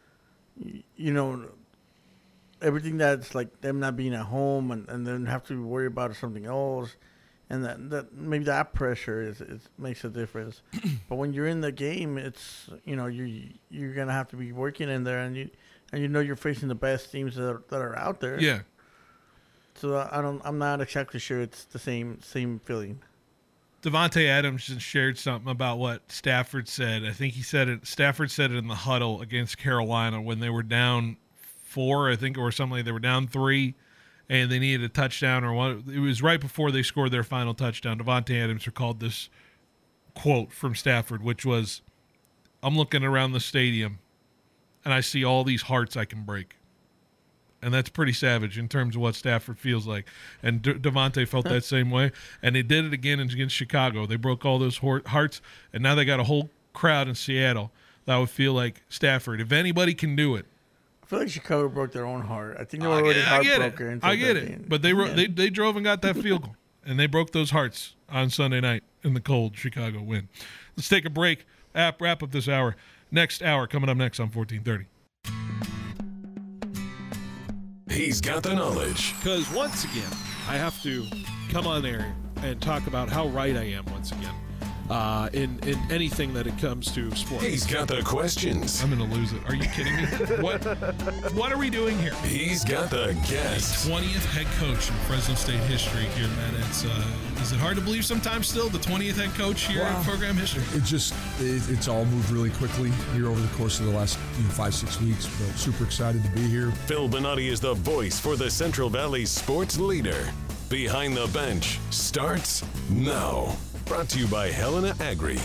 everything that's like them not being at home and then have to worry about something else, and that maybe that pressure is makes a difference. But when you're in the game, it's you're gonna have to be working in there, and you're facing the best teams that are out there. Yeah. So I'm not exactly sure it's the same feeling. Davante Adams just shared something about what Stafford said. I think he said it. Stafford said it in the huddle against Carolina when they were down 4, I think, or something. They were down 3, and they needed a touchdown or one. It was right before they scored their final touchdown. Davante Adams recalled this quote from Stafford, which was, "I'm looking around the stadium, and I see all these hearts I can break." And that's pretty savage in terms of what Stafford feels like. And Davante felt that same way. And they did it again against Chicago. They broke all those hearts, and now they got a whole crowd in Seattle that would feel like Stafford. If anybody can do it. I feel like Chicago broke their own heart. I think they were already heartbroken. I get it. But they drove and got that field goal. And they broke those hearts on Sunday night in the cold Chicago win. Let's take a break. Wrap up this hour. Next hour coming up next on 1430. He's got the knowledge. Because once again, I have to come on air and talk about how right I am once again in anything that it comes to sports. He's got the questions. I'm going to lose it. Are you kidding me? What are we doing here? He's got the guests. 20th head coach in Fresno State history here, Matt. Is it hard to believe sometimes still the 20th head coach here in program history? It's all moved really quickly here over the course of the last 5-6 weeks, but super excited to be here. Phil Bonatti is the voice for the Central Valley sports leader. Behind the Bench starts now. Brought to you by Helena Agri.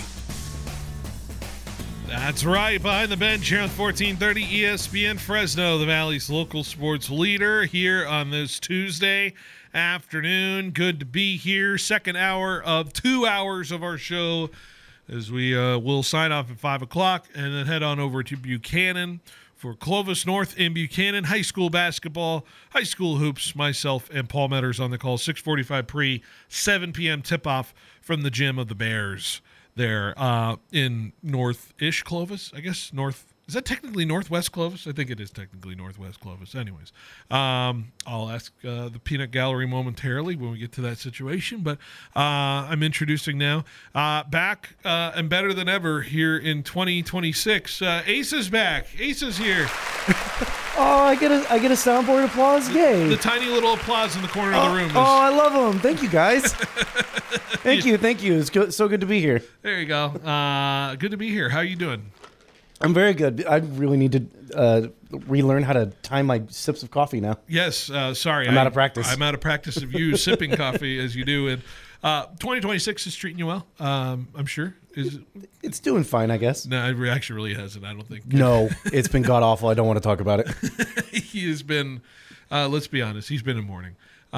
That's right. Behind the Bench here on 1430 ESPN Fresno, the Valley's local sports leader here on this Tuesday afternoon. Good to be here. Second hour of 2 hours of our show as we will sign off at 5 o'clock and then head on over to Buchanan for Clovis North in Buchanan. High school basketball, high school hoops. Myself and Paul Metters on the call. 6:45 pre, 7 p.m. tip-off from the gym of the Bears there in north-ish Clovis, I guess. Is that technically Northwest Clovis? I think it is technically Northwest Clovis. Anyways, I'll ask the Peanut Gallery momentarily when we get to that situation. But I'm introducing now, back and better than ever here in 2026. Ace is back. Ace is here. Oh, I get a soundboard applause. Yay! The tiny little applause in the corner of the room. I love them. Thank you, guys. Thank you. It's so good to be here. There you go. Good to be here. How you doing? I'm very good. I really need to relearn how to time my sips of coffee now. Yes. Sorry. I'm out of practice. I'm out of practice of you sipping coffee as you do. And 2026 is treating you well, I'm sure. It's doing fine, I guess. No, it actually really hasn't, I don't think. No, it's been god-awful. I don't want to talk about it. He has been, let's be honest, he's been in mourning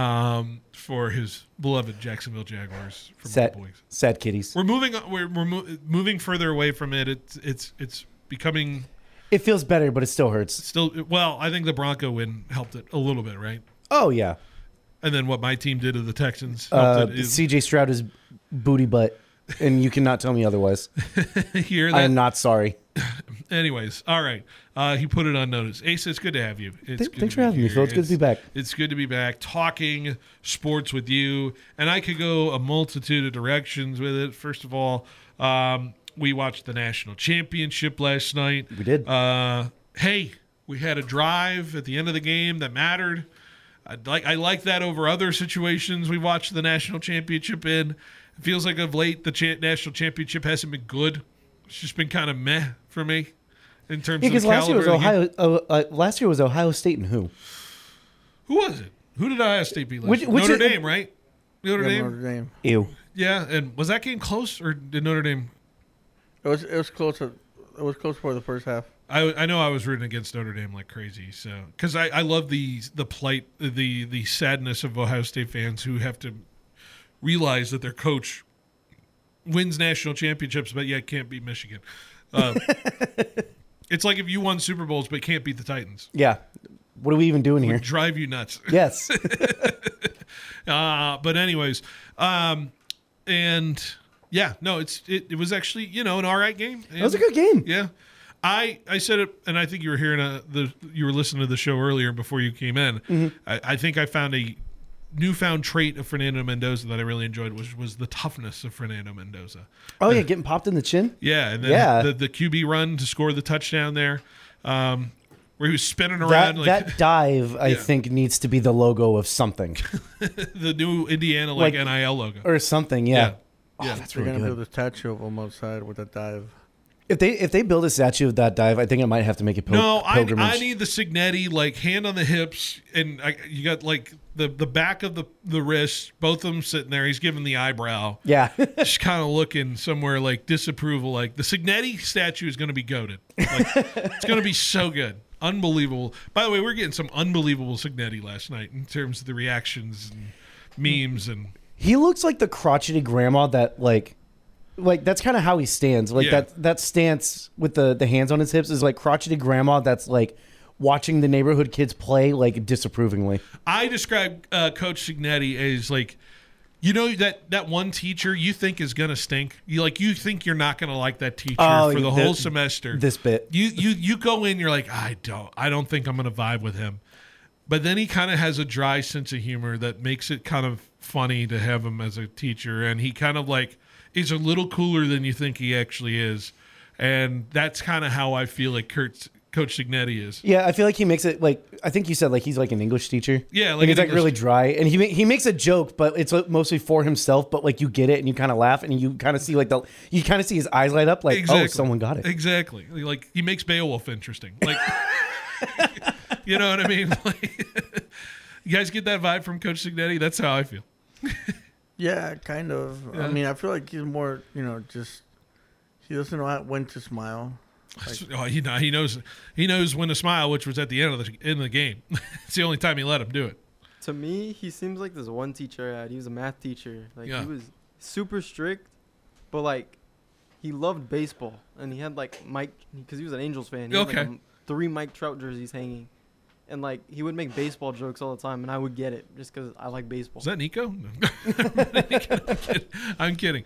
for his beloved Jacksonville Jaguars for multiple weeks. Sad kitties. We're moving on. We're moving further away from it. It's becoming. It feels better, but it still hurts. Well, I think the Bronco win helped it a little bit, right? Oh yeah. And then what my team did to the Texans helped it. CJ Stroud is booty butt, and you cannot tell me otherwise. Hear that? I am not sorry. Anyways, all right. He put it on notice. Ace, it's good to have you. Thanks for having me, Phil. It's good to be back. It's good to be back talking sports with you. And I could go a multitude of directions with it. First of all, we watched the national championship last night. We did. Hey, we had a drive at the end of the game that mattered. I like that over other situations we watched the national championship in. It feels like of late the national championship hasn't been good. It's just been kind of meh for me in terms of the caliber. Last year was Ohio State and who? Who was it? Who did Ohio State beat last year? Notre Dame, right? Notre Dame. Ew. Yeah, and was that game close or did Notre Dame? It was close. It was close for the first half. I know I was rooting against Notre Dame like crazy, so because I love the plight, the sadness of Ohio State fans who have to realize that their coach wins national championships, but yet can't beat Michigan. It's like if you won Super Bowls but can't beat the Titans. Yeah, what are we even doing here? Drive you nuts. Yes. But anyways, and yeah, no, it was actually, an all right game. It was a good game. Yeah. I said it, and I think you were hearing you were listening to the show earlier before you came in. Mm-hmm. I think I found a newfound trait of Fernando Mendoza that I really enjoyed, which was the toughness of Fernando Mendoza. Oh, yeah, getting popped in the chin? Yeah, and then the QB run to score the touchdown there, where he was spinning around. That dive, I think, needs to be the logo of something. The new Indiana NIL logo. Or something, yeah. Yeah, That's really good. They're going to build a statue of him outside with a dive. If they build a statue of that dive, I think I might have to make a pilgrimage. I need the Signetti, hand on the hips, and you got, the back of the wrist, both of them sitting there. He's giving the eyebrow. Yeah. Just kind of looking somewhere disapproval. The Signetti statue is going to be goated. It's going to be so good. Unbelievable. By the way, we're getting some unbelievable Signetti last night in terms of the reactions and memes. And he looks like the crotchety grandma that, that's kind of how he stands. That stance with the hands on his hips is like crotchety grandma that's watching the neighborhood kids play disapprovingly. I describe Coach Signetti as that one teacher you think is gonna stink. You think you're not gonna like that teacher for the whole semester. This bit. You go in, you're like, I don't think I'm gonna vibe with him. But then he kind of has a dry sense of humor that makes it kind of funny to have him as a teacher, and he kind of is a little cooler than you think he actually is. And that's kind of how I feel Coach Signetti is. Yeah, I feel like he makes it I think you said he's an English teacher. Yeah, he's really dry, and he makes a joke, but it's mostly for himself. But you get it, and you kind of laugh, and you kind of see you kind of see his eyes light up, exactly. Oh, someone got it. Exactly, he makes Beowulf interesting. You know what I mean? You guys get that vibe from Coach Signetti? That's how I feel. Yeah, kind of. Yeah. I mean, I feel like he's more, just he doesn't know when to smile. He knows when to smile, which was at the end of the game. It's the only time he let him do it. To me, he seems like this one teacher I had. He was a math teacher. He was super strict, but he loved baseball, and he had Mike, because he was an Angels fan. He had 3 Mike Trout jerseys hanging. And he would make baseball jokes all the time, and I would get it just because I like baseball. Is that Nico? No. I'm kidding.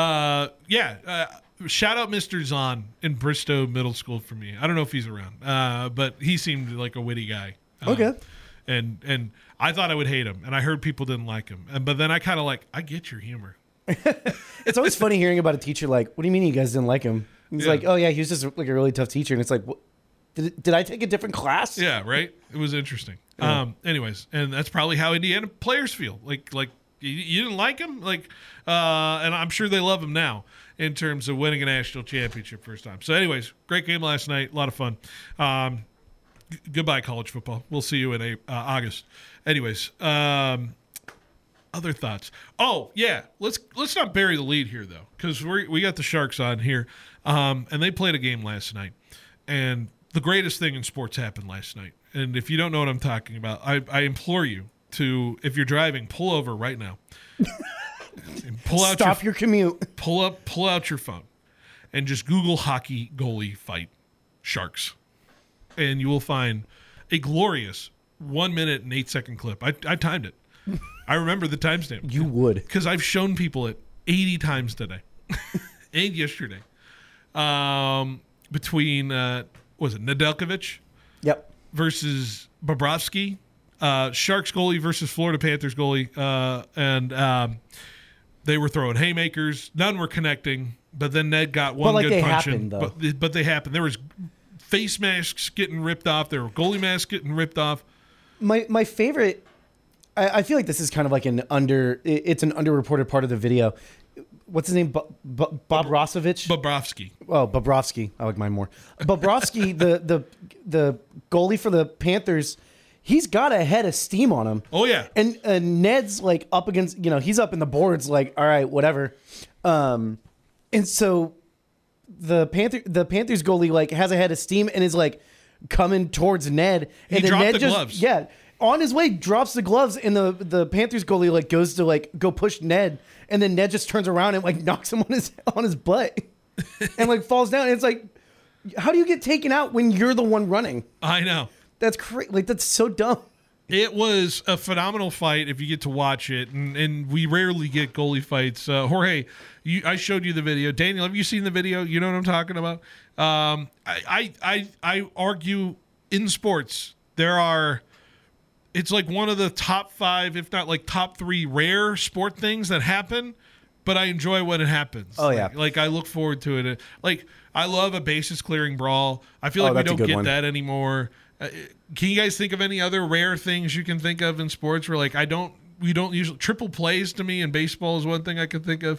Shout out Mr. Zahn in Bristow Middle School for me. I don't know if he's around, but he seemed like a witty guy. Okay. And I thought I would hate him, and I heard people didn't like him. But then I kind of I get your humor. It's always funny hearing about a teacher what do you mean you guys didn't like him? He's oh yeah, he was just a really tough teacher, and it's what? Did I take a different class? Yeah, right. It was interesting. Yeah. Anyways, and that's probably how Indiana players feel. You didn't like him, and I'm sure they love him now in terms of winning a national championship first time. So, anyways, great game last night. A lot of fun. Goodbye, college football. We'll see you in August. Anyways, other thoughts. Oh yeah, let's not bury the lead here though, because we got the Sharks on here, and they played a game last night, and the greatest thing in sports happened last night. And if you don't know what I'm talking about, I implore you to, if you're driving, pull over right now. Stop your commute. Pull out your phone and just Google hockey goalie fight Sharks. And you will find a glorious 1 minute and 8 second clip. I timed it. I remember the timestamp. You would. Because I've shown people it 80 times today and yesterday. Between... was it Nedeljkovic? Yep. Versus Bobrovsky, Sharks goalie versus Florida Panthers goalie, and they were throwing haymakers. None were connecting, but then Ned got one good punch in. But they happened. There was face masks getting ripped off. There were goalie masks getting ripped off. My favorite. I feel like this is kind of it's an underreported part of the video. What's his name? Bob Rosovich? Bobrovsky. Oh, Bobrovsky. I like mine more. Bobrovsky, the goalie for the Panthers, he's got a head of steam on him. Oh, yeah. And Ned's up against, he's up in the boards all right, whatever. And so the Panthers goalie has a head of steam and is coming towards Ned. And he then dropped Ned the gloves. Yeah. On his way, drops the gloves, and the Panthers goalie goes to go push Ned, and then Ned just turns around and knocks him on his butt, and falls down. And it's how do you get taken out when you're the one running? I know. That's crazy. Like, that's so dumb. It was a phenomenal fight if you get to watch it, and we rarely get goalie fights. Jorge, I showed you the video. Daniel, have you seen the video? You know what I'm talking about? I argue in sports it's like one of the top 5, if not like top 3 rare sport things that happen, but I enjoy when it happens. Oh, yeah. Like I look forward to it. Like I love a bases clearing brawl. I feel like we don't get that anymore. Can you guys think of any other rare things you can think of in sports where like we don't usually triple plays to me in baseball is one thing I can think of.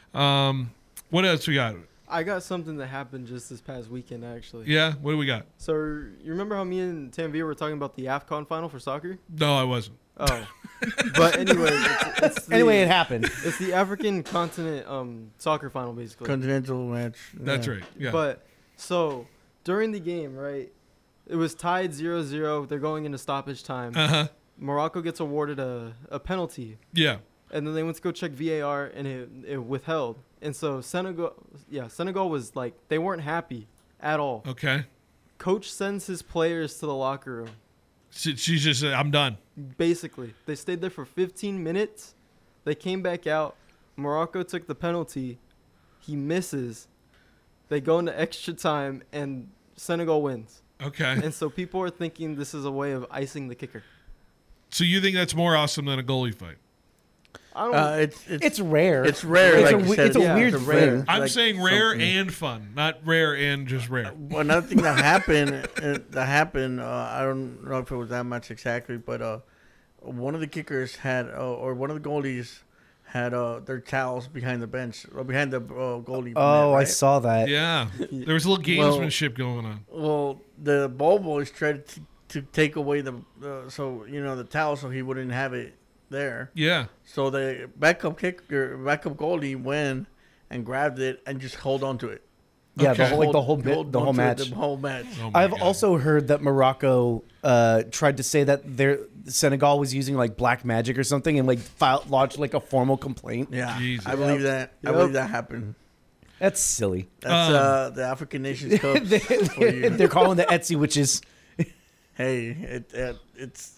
What else we got? I got something that happened just this past weekend, actually. Yeah, what do we got? So you remember how me and Tanvir were talking about the AFCON final for soccer? No, I wasn't. Oh, but anyway, Anyway, it happened. It's the African continent soccer final, basically. Continental match. That's right. Yeah. But so during the game, right? It was tied 0-0. They're going into stoppage time. Uh-huh. Morocco gets awarded a penalty. Yeah. And then they went to go check VAR, and it withheld. And so Senegal was like, they weren't happy at all. Okay. Coach sends his players to the locker room. She's just said, I'm done. Basically. They stayed there for 15 minutes. They came back out. Morocco took the penalty. He misses. They go into extra time, and Senegal wins. Okay. And so people are thinking this is a way of icing the kicker. So you think that's more awesome than a goalie fight? I don't It's rare. It's rare. It's like a, you said. it's a Yeah, weird it's rare. thing. I'm Like saying rare something. and fun, not rare and just rare. Another thing that happened, I don't know if it was that much exactly, but one of the kickers had, or one of the goalies had their towels behind the bench, or behind the goalie. Oh, net, I right? saw that. Yeah. There was a little gamesmanship going on. Well, the ball boys tried to take away the towel so he wouldn't have it there. Yeah. So the backup goalie went and grabbed it and just hold on to it. Yeah, Okay. the whole Hold match. on to it the whole match. Oh my I've God. also heard that Morocco tried to say that Senegal was using like black magic or something and like lodged like a formal complaint. Yeah, Jesus. I believe that. I Yep. believe that happened. That's silly. That's the African Nations Cup. They're calling the Etsy witches. Hey, it's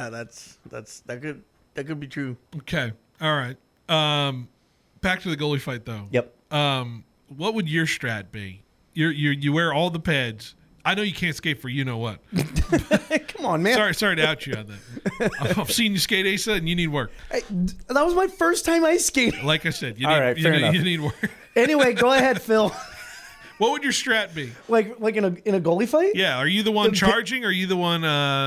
that could be true. Okay. All right. Back to the goalie fight though. Yep. What would your strat be? You wear all the pads. I know you can't skate for you know what. Come on, man. Sorry to out you on that. I've seen you skate, Asa, and you need work. Hey, that was my first time ice skating. Like I said, you All need, right, you, fair need enough. you need work. Anyway, go ahead, Phil. What would your strat be? like in a goalie fight? Yeah, are you the one charging? Or are you the one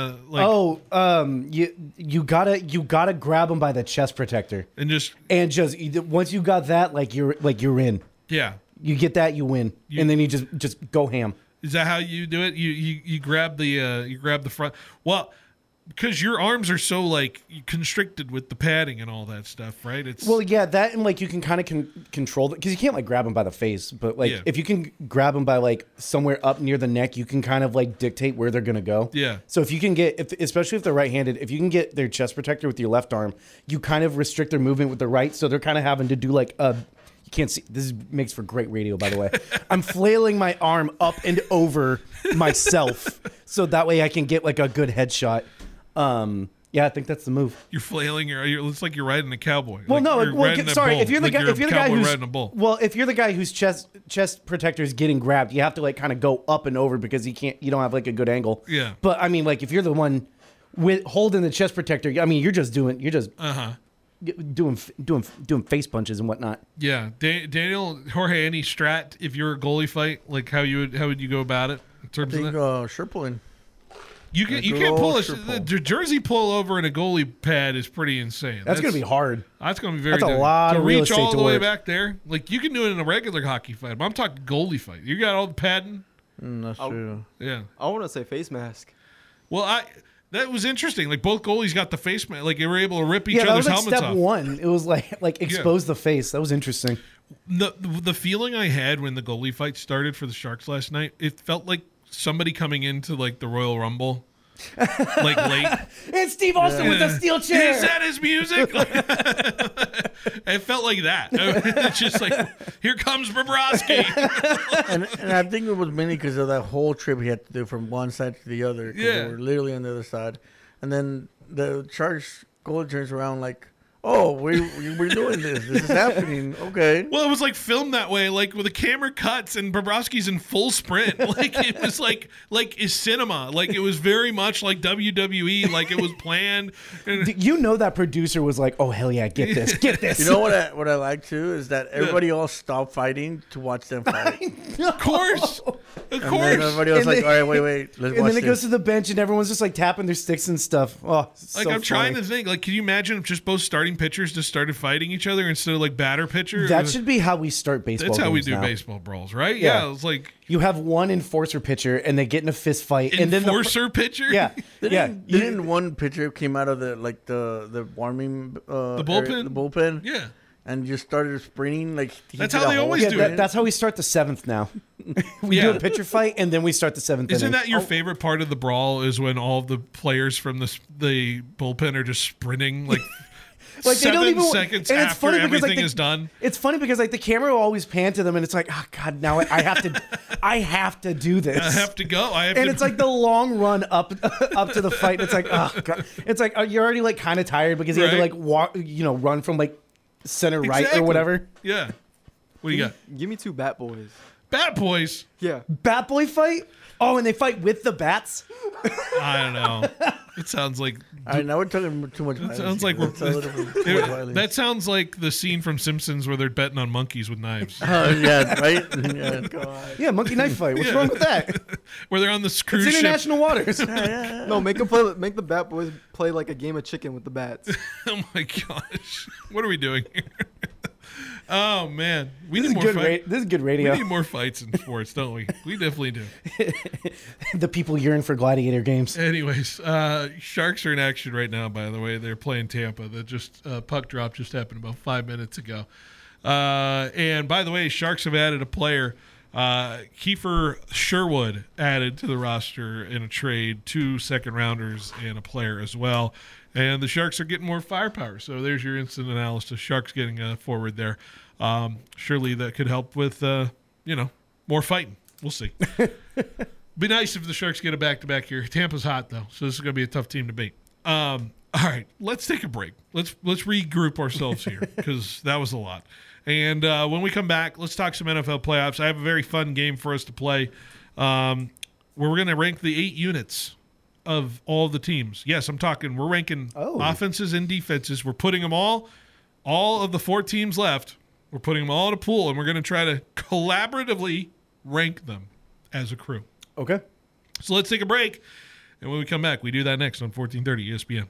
you gotta grab him by the chest protector, and just once you got that, you're in. yeah? You get that, you win, and then you just go ham. Is that how you do it? You grab the front. Well, because your arms are so like constricted with the padding and all that stuff, right? It's Well, yeah, that and like you can kind of control it because you can't like grab him by the face, but like Yeah. if you can grab him by like somewhere up near the neck, you can kind of like dictate where they're gonna go. Yeah. So if you can especially if they're right-handed, if you can get their chest protector with your left arm, you kind of restrict their movement with the right, so they're kind of having to do like a. You can't see. This makes for great radio, by the way. I'm flailing my arm up and over myself, so that way I can get like a good headshot. Yeah, I think that's the move. you're flailing. It looks like you're riding a cowboy. Well, Like no, you're riding a sorry. bull. If you're the Like guy, you're if you're a the guy cowboy who's riding a bull. well, if you're the guy whose chest protector is getting grabbed, you have to like kind of go up and over because you don't have like a good angle. Yeah. But I mean, like if you're the one with holding the chest protector, I mean, you're just doing face punches and whatnot. Yeah, Daniel, Jorge, any strat if you're a goalie fight? Like how would you go about it in I terms of think that? shirt pulling. You good can't pull old the shirt pull. jersey pull over in a goalie pad is pretty insane. That's gonna be hard. That's gonna be very. That's a difficult. lot to of real reach estate all to the way work. back there. Like you can do it in a regular hockey fight, but I'm talking goalie fight. You got all the padding. That's true. Yeah. I want to say face mask. Well, that was interesting. Like both goalies got the face mask. Like they were able to rip each Yeah, that other's was like helmets step off. one. It was like expose the face. That was interesting. The feeling I had when the goalie fight started for the Sharks last night, it felt like somebody coming into like the Royal Rumble like late. And Steve Austin with the steel chair. Is that his music? It felt like that. It's just like, here comes Bobrovsky. and I think it was mainly because of that whole trip he had to do from one side to the other. 'Cause Yeah. they were literally on the other side. And then the Sharks goalie turns around like, oh, we're doing this. This is happening. Okay. Well, it was like filmed that way, like with the camera cuts and Bobrovsky's in full sprint. Like it was like is cinema. Like it was very much like WWE. Like it was planned. And You know that producer was like, "Oh hell yeah, get this, get this." You know what I like too is that everybody all stopped fighting to watch them fight. of course, of And then course. everybody was And like, they- all right, wait, let's And watch then it goes this. to the bench, and everyone's just like tapping their sticks and stuff. Oh, Like I'm trying to think. Like, can you imagine if just both starting pitchers just started fighting each other instead of like batter pitcher? That should be how we start baseball. That's how we games do now. baseball brawls, right? Yeah. Yeah, it's like You have one enforcer pitcher, and they get in a fist fight, and then enforcer pitcher. yeah, yeah. Didn't one pitcher came out of the warming The bullpen? area, the bullpen, Yeah. and just started sprinting like he That's did how a they whole- always Yeah, do it. that's how we start the seventh now. We do Yeah. a pitcher fight, and then we start the seventh Isn't inning. that your favorite part of the brawl? Is when all the players from the bullpen are just sprinting like. Like, they 7 don't even- seconds and it's after funny because, like, everything the- is done. It's funny because like the camera will always pan to them, and it's like, oh god, now I have to, I have to do this. I have to go. I have And to. it's like the long run up to the fight. It's like, oh god, it's like you're already like kind of tired because you have to Right. like walk, run from like center right Exactly. or whatever. Yeah. What do you got? Give me two Bat Boys. Bat Boys. Yeah. Bat boy fight. Oh, and they fight with the bats. I don't know. It sounds like. All right, now we're talking too much. Violence sounds like here. we're- That's a little bit too much violence. That sounds like the scene from Simpsons where they're betting on monkeys with knives. Oh yeah, right. Yeah, God. Yeah, monkey knife fight. What's Yeah. wrong with that? Where they're on this cruise It's ship. international waters. No, make the Bat Boys play like a game of chicken with the bats. Oh my gosh. What are we doing here? Oh man. We This need is more good. fight. This is good We radio. need more fights in sports, don't we? We definitely do. The people yearn for gladiator games. Anyways, Sharks are in action right now, by the way. They're playing Tampa. That just puck drop just happened about 5 minutes ago. And by the way, Sharks have added a player. Kiefer Sherwood added to the roster in a trade, 2 second-rounders and a player as well. And the Sharks are getting more firepower. So there's your instant analysis. Sharks getting forward there. Surely that could help with, more fighting. We'll see. Be nice if the Sharks get a back-to-back here. Tampa's hot, though, so this is going to be a tough team to beat. All right, let's take a break. Let's regroup ourselves here because that was a lot. And when we come back, let's talk some NFL playoffs. I have a very fun game for us to play where we're going to rank the 8 units of all the teams. Yes, we're ranking offenses and defenses. We're putting them all of the 4 teams left, we're putting them all in a pool, and we're going to try to collaboratively rank them as a crew. Okay. So let's take a break. And when we come back, we do that next on 1430 ESPN.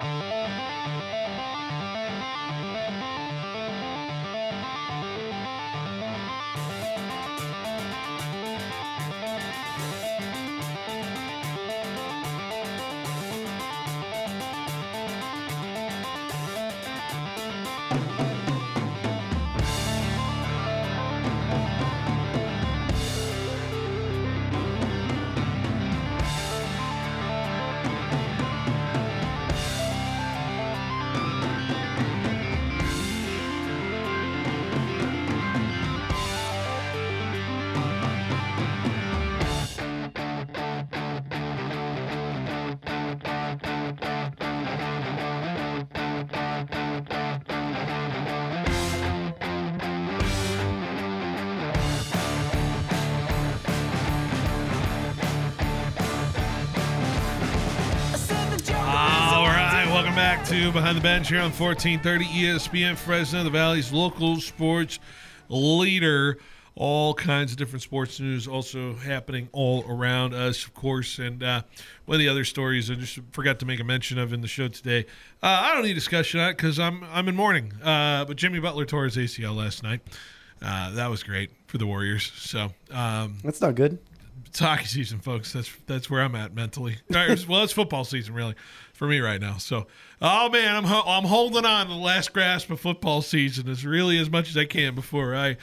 All right, welcome back to Behind the Bench here on 1430 ESPN Fresno, the Valley's local sports leader. All kinds of different sports news also happening all around us, of course. And one of the other stories I just forgot to make a mention of in the show today. I don't need discussion on it because I'm in mourning. But Jimmy Butler tore his ACL last night. That was great for the Warriors. So That's not good. it's hockey season, folks. That's where I'm at mentally. Well, it's football season, really, for me right now. So, oh man, I'm holding on to the last grasp of football season as much as I can before I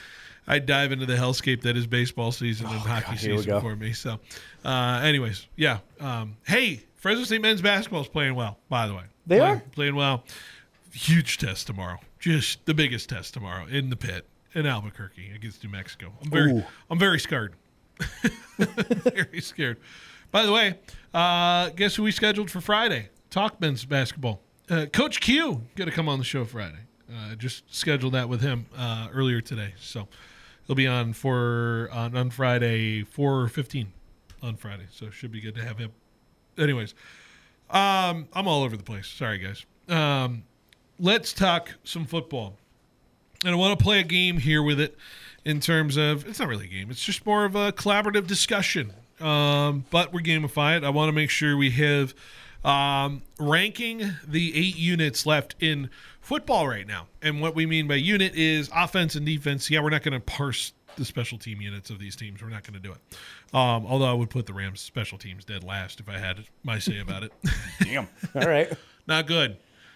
I'd dive into the hellscape that is baseball season and hockey season for me. So, anyways, yeah. Hey, Fresno State men's basketball is playing well, by the way. They are? Playing well. Huge test tomorrow. Just the biggest test tomorrow in the pit in Albuquerque against New Mexico. I'm very scared. Very scared. By the way, guess who we scheduled for Friday? Talk men's basketball. Coach Q going to come on the show Friday. Just scheduled that with him earlier today. So he'll be on on Friday, 4:15 on Friday. So it should be good to have him. Anyways, I'm all over the place. Sorry, guys. Let's talk some football. And I want to play a game here with it in terms of, it's not really a game. It's just more of a collaborative discussion. But we're gamify it. I want to make sure we have ranking the 8 units left in football right now. And what we mean by unit is offense and defense. Yeah, we're not going to parse the special team units of these teams. We're not going to do it. Although I would put the Rams special teams dead last if I had my say about it. Damn. All right. Not good.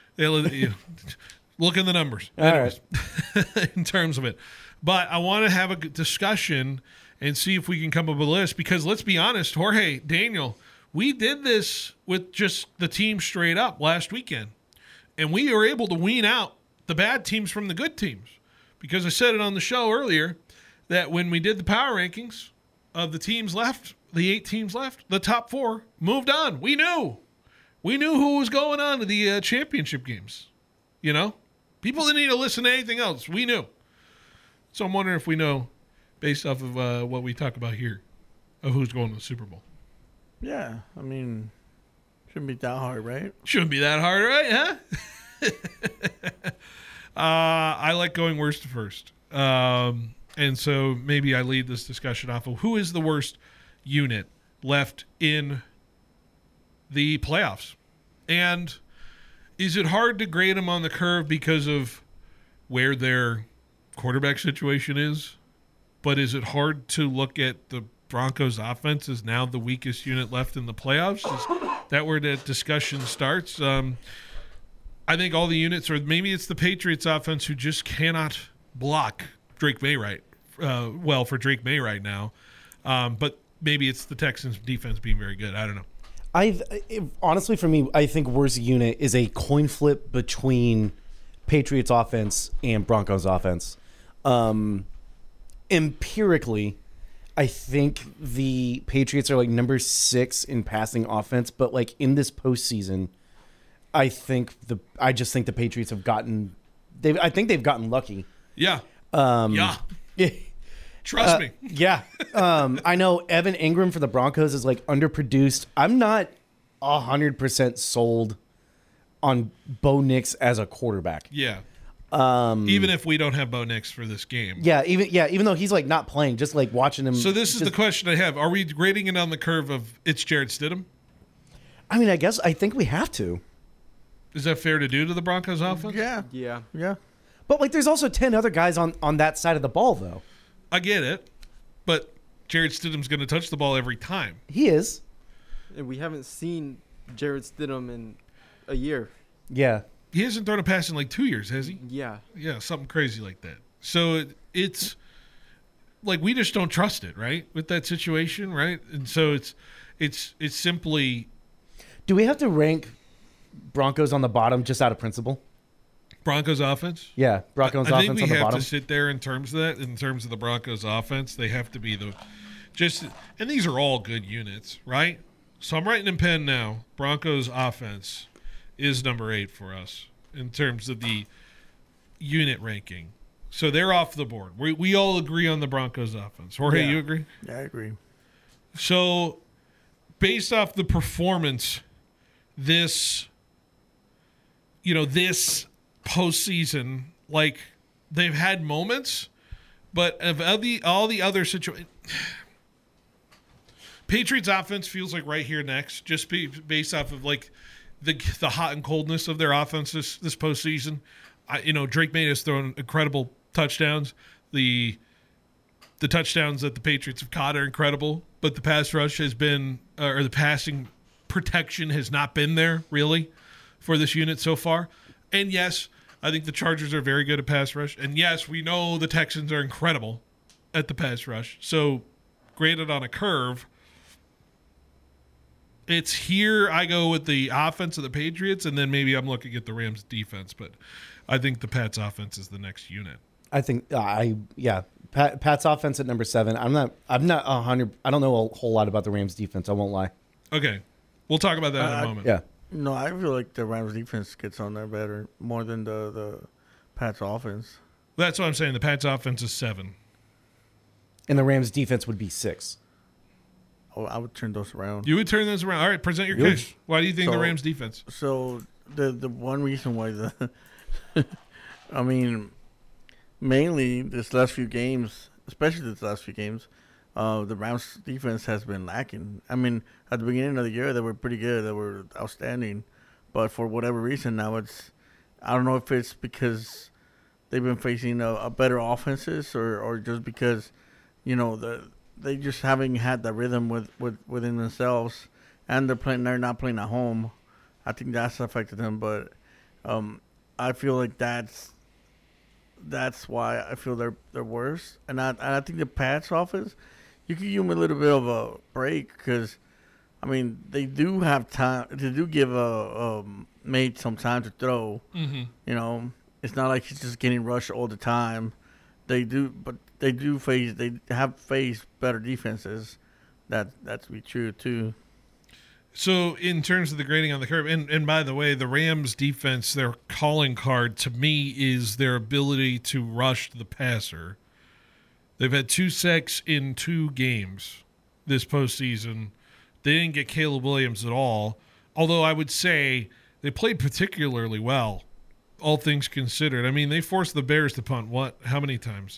Look in the numbers. All right. In terms of it. But I want to have a discussion and see if we can come up with a list, because let's be honest, Jorge, Daniel, we did this with just the team straight up last weekend. And we were able to wean out the bad teams from the good teams. Because I said it on the show earlier that when we did the power rankings of the teams left, the 8 teams left, the top 4 moved on. We knew who was going on to the championship games. You know? People didn't need to listen to anything else. We knew. So I'm wondering if we know, based off of what we talk about here, of who's going to the Super Bowl. Yeah, I mean, shouldn't be that hard, right? Shouldn't be that hard, right? Huh? I like going worst to first. And so maybe I lead this discussion off of who is the worst unit left in the playoffs. And is it hard to grade them on the curve because of where their quarterback situation is? But is it hard to look at the Broncos offense as now the weakest unit left in the playoffs? Is that where the discussion starts? I think all the units, or maybe it's the Patriots offense who just cannot block Drake May for Drake May right now. But maybe it's the Texans defense being very good. I don't know. Honestly, for me, I think worst unit is a coin flip between Patriots offense and Broncos offense. Empirically, I think the Patriots are like number 6 in passing offense, but like in this postseason, I just think the Patriots have gotten lucky. Yeah. Yeah. Trust me. Yeah. I know Evan Ingram for the Broncos is like underproduced. I'm not 100% sold on Bo Nix as a quarterback. Yeah. Even if we don't have Bo Nix for this game. Even though he's like not playing, just like watching him. So this is the question I have. Are we grading it on the curve of it's Jarrett Stidham? I mean, I think we have to. Is that fair to do to the Broncos offense? Yeah. But like there's also 10 other guys on that side of the ball though. I get it. But Jarrett Stidham's going to touch the ball every time. He is. And we haven't seen Jarrett Stidham in a year. Yeah. He hasn't thrown a pass in like 2 years, has he? Yeah. Yeah, something crazy like that. So it's like we just don't trust it, right? With that situation, right? And so it's simply. Do we have to rank Broncos on the bottom just out of principle? Broncos offense? Yeah, Broncos offense on the bottom. I think we have to sit there in terms of that. In terms of the Broncos offense, they have to be and these are all good units, right? So I'm writing in pen now. Broncos offense is number 8 for us in terms of the unit ranking. So they're off the board. We all agree on the Broncos offense. Jorge, you agree? Yeah, I agree. So based off the performance this postseason, like they've had moments, but of all the other situations, Patriots offense feels like right here next, just based off of like the hot and coldness of their offense this postseason. Drake May has thrown incredible touchdowns. The touchdowns that the Patriots have caught are incredible, but the pass rush has been, or the passing protection has not been there really for this unit so far. And yes, I think the Chargers are very good at pass rush. And yes, we know the Texans are incredible at the pass rush. So, graded on a curve, it's here I go with the offense of the Patriots, and then maybe I'm looking at the Rams defense. But I think the Pats offense is the next unit. I think Pat's offense at number 7. I'm not 100. I don't know a whole lot about the Rams defense. I won't lie. Okay, we'll talk about that in a moment. Yeah. No, I feel like the Rams defense gets on there better more than the Pats offense. That's what I'm saying. The Pats offense is 7. And the Rams defense would be 6. Oh, I would turn those around. You would turn those around. All right, present your Really? case. Why do you think the Rams defense? So the one reason why I mean, mainly this last few games, especially this last few games, the Rams defense has been lacking. I mean, at the beginning of the year, they were pretty good. They were outstanding. But for whatever reason, now I don't know if it's because they've been facing a better offenses or just because, they just haven't had that rhythm within themselves, and they're not playing at home. I think that's affected them, but I feel like that's why I feel they're worse. And I think the Pats offense, you could give them a little bit of a break because, I mean, they do have time. They do give Mate some time to throw. Mm-hmm. It's not like he's just getting rushed all the time. They have faced better defenses. That's be true too. So in terms of the grading on the curve, and by the way, the Rams defense, their calling card to me is their ability to rush the passer. They've had 2 sacks in 2 games this postseason. They didn't get Caleb Williams at all, although I would say they played particularly well, all things considered. I mean, they forced the Bears to punt, how many times?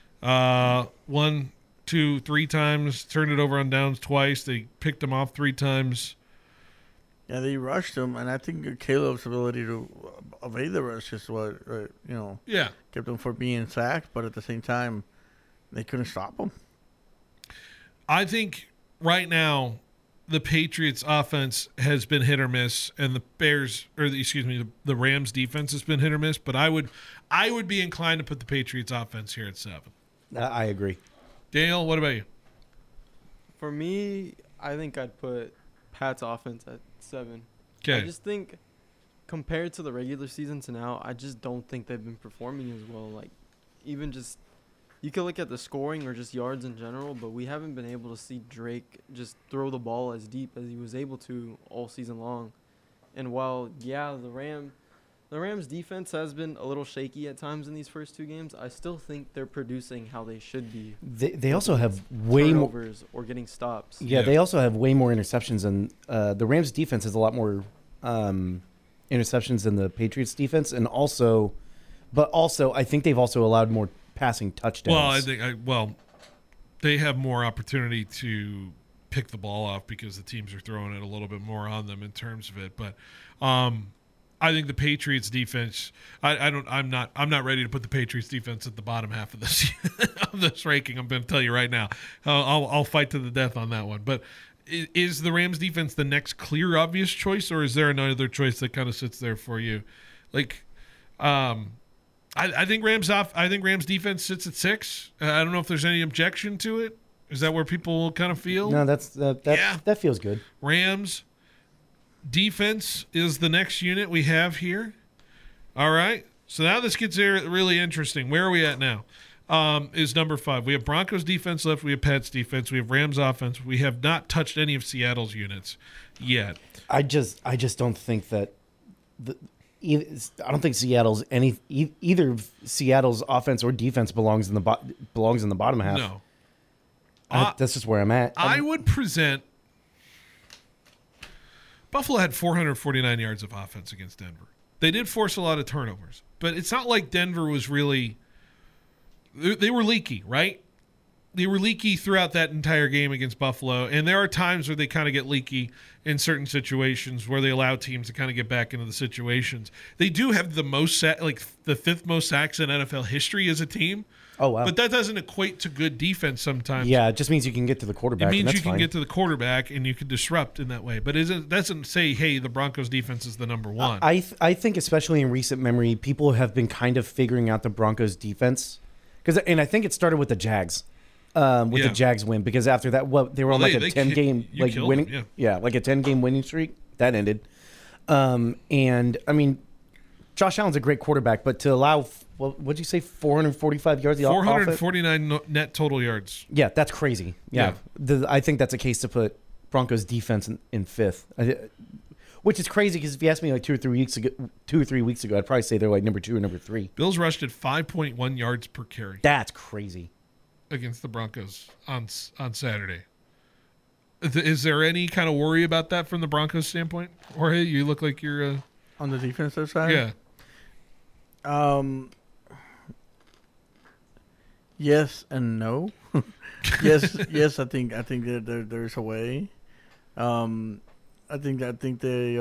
1, 2, 3 times, turned it over on downs twice. They picked them off 3 times. Yeah, they rushed them, and I think Caleb's ability to evade the rush is what, kept them from being sacked, but at the same time, they couldn't stop them. I think right now the Patriots offense has been hit or miss, and the Rams defense has been hit or miss, but I would be inclined to put the Patriots offense here at 7. I agree. Daniel, what about you? For me, I think I'd put Pat's offense at 7. Okay. I just think compared to the regular season to now, I just don't think they've been performing as well. Like, even just you can look at the scoring or just yards in general, but we haven't been able to see Drake just throw the ball as deep as he was able to all season long. And while, the Rams defense has been a little shaky at times in these first 2 games, I still think they're producing how they should be. They also have way more turnovers or getting stops. Yeah, they also have way more interceptions, and the Rams defense has a lot more interceptions than the Patriots defense, but also I think they've also allowed more passing touchdowns. Well, I think they have more opportunity to pick the ball off because the teams are throwing it a little bit more on them in terms of it, but I think the Patriots defense. I'm not ready to put the Patriots defense at the bottom half of this of this ranking. I'm going to tell you right now. I'll fight to the death on that one. But is the Rams defense the next clear, obvious choice, or is there another choice that kind of sits there for you? Like, I think Rams defense sits at 6. I don't know if there's any objection to it. Is that where people kind of feel? No, that feels good. Rams defense is the next unit we have here. All right. So now this gets really interesting. Where are we at now? Is number 5. We have Broncos defense left. We have Pats defense. We have Rams offense. We have not touched any of Seattle's units yet. I just don't think that I don't think Seattle's either Seattle's offense or defense belongs in the bottom half. No. That's just where I'm at. I would present Buffalo had 449 yards of offense against Denver. They did force a lot of turnovers, but it's not like Denver was really – they were leaky, right? They were leaky throughout that entire game against Buffalo, and there are times where they kind of get leaky in certain situations where they allow teams to kind of get back into the situations. They do have the most the 5th most sacks in NFL history as a team. Oh, wow. But that doesn't equate to good defense sometimes. Yeah, it just means you can get to the quarterback. It means you can fine. get to the quarterback and you can disrupt in that way. But it doesn't say, hey, the Broncos defense is the number 1. I think especially in recent memory, people have been kind of figuring out the Broncos defense. And I think it started with the Jags. with Yeah. the Jags win, because after that, they were on Well, like they a 10-game you like killed winning, them, yeah. like a 10-game winning streak that ended. And I mean, Josh Allen's a great quarterback, but to allow what'd you say, 445 yards? 449 net total yards. Yeah, that's crazy. Yeah, I think that's a case to put Broncos defense in fifth, which is crazy because if you asked me like 2 or 3 weeks ago, I'd probably say they're like number 2 or number 3. Bills rushed at 5.1 yards per carry That's crazy. against the Broncos on Saturday. Is there any kind of worry about that from the Broncos standpoint? Jorge, you look like you're On the defensive side? yeah. Yes and no. yes. I think that there's a way. I think they.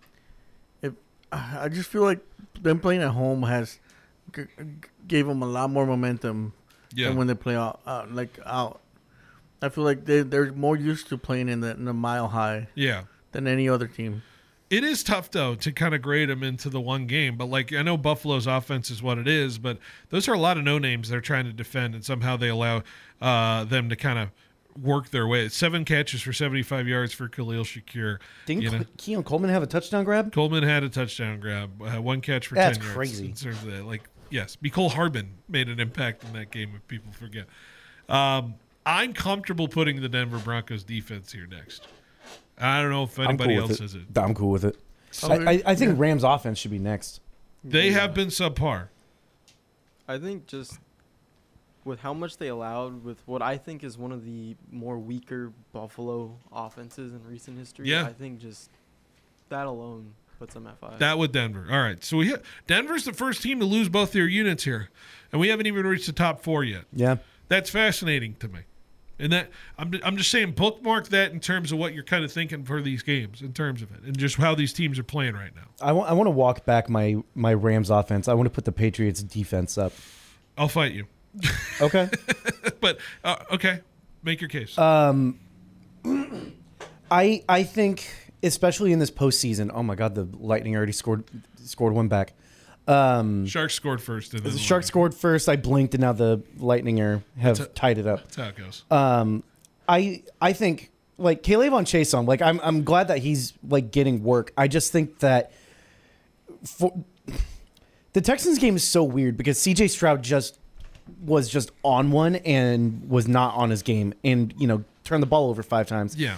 I just feel like them playing at home gave them a lot more momentum than when they play out. I feel like they're more used to playing in the mile high. Yeah. Than any other team. It is tough, though, to kind of grade them into the one game. But, like, I know Buffalo's offense is what it is, but those are a lot of no-names they're trying to defend, and somehow they allow them to kind of work their way. 7 catches for 75 yards for Khalil Shakir. Didn't Keon Coleman have a touchdown grab? Coleman had a touchdown grab. 1 catch for That's 10 yards. crazy. In terms of that. Like, yes, Mecole Hardman made an impact in that game if people forget. I'm comfortable putting the Denver Broncos defense here next. I don't know if anybody else is it. I'm cool with it. I think Rams offense should be next. They have been subpar. I think just with how much they allowed, with what I think is one of the more weaker Buffalo offenses in recent history, I think just that alone puts them at 5. That with Denver. All right. So Denver's the first team to lose both their units here, and we haven't even reached the top 4 yet. Yeah. That's fascinating to me. And that I'm just saying, bookmark that in terms of what you're kind of thinking for these games, in terms of it, and just how these teams are playing right now. I want to walk back my Rams offense. I want to put the Patriots defense up. I'll fight you. Okay. But okay, make your case. I think, especially in this postseason. Oh my God, the Lightning already scored one back. Sharks scored first. And then the Sharks scored first. I blinked, and now the Lightning have tied it up. That's how it goes. I think like K'Lavon Chaisson, like I'm glad that he's like getting work. I just think that the Texans game is so weird because CJ Stroud was on one and was not on his game, and turned the ball over 5 times. Yeah.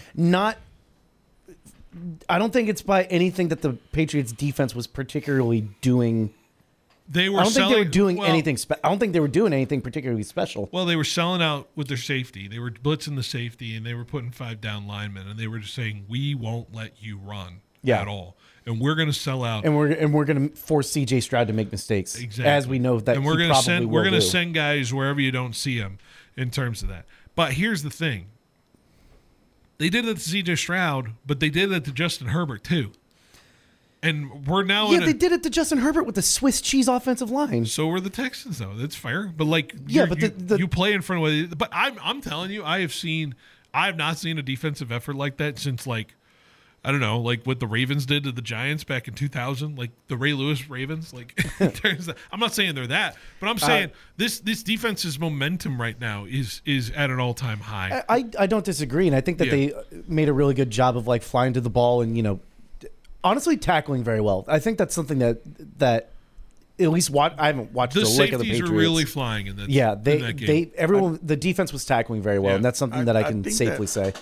I don't think it's by anything that the Patriots defense was particularly doing. I don't think they were doing anything. I don't think they were doing anything particularly special. Well, they were selling out with their safety. They were blitzing the safety, and they were putting 5 down linemen, and they were just saying, "We won't let you run at all, and we're going to sell out, and we're going to force CJ Stroud to make mistakes, exactly, as we know that and we're going to send guys wherever you don't see them in terms of that." But here's the thing. They did it to CJ Stroud, but they did it to Justin Herbert too. And we're now they did it to Justin Herbert with the Swiss cheese offensive line. So were the Texans, though. That's fair. But like, but you play in front of. But I'm telling you, I have not seen a defensive effort like that since like, I don't know, like what the Ravens did to the Giants back in 2000, like the Ray Lewis Ravens. Like, I'm not saying they're that, but I'm saying this defense's momentum right now is at an all time high. I don't disagree, and I think that they made a really good job of like flying to the ball and honestly tackling very well. I think that's something that at least I haven't watched the lick of the Patriots. The safeties were really flying in that. Yeah, in that game. the defense was tackling very well, and that's something that I can safely say.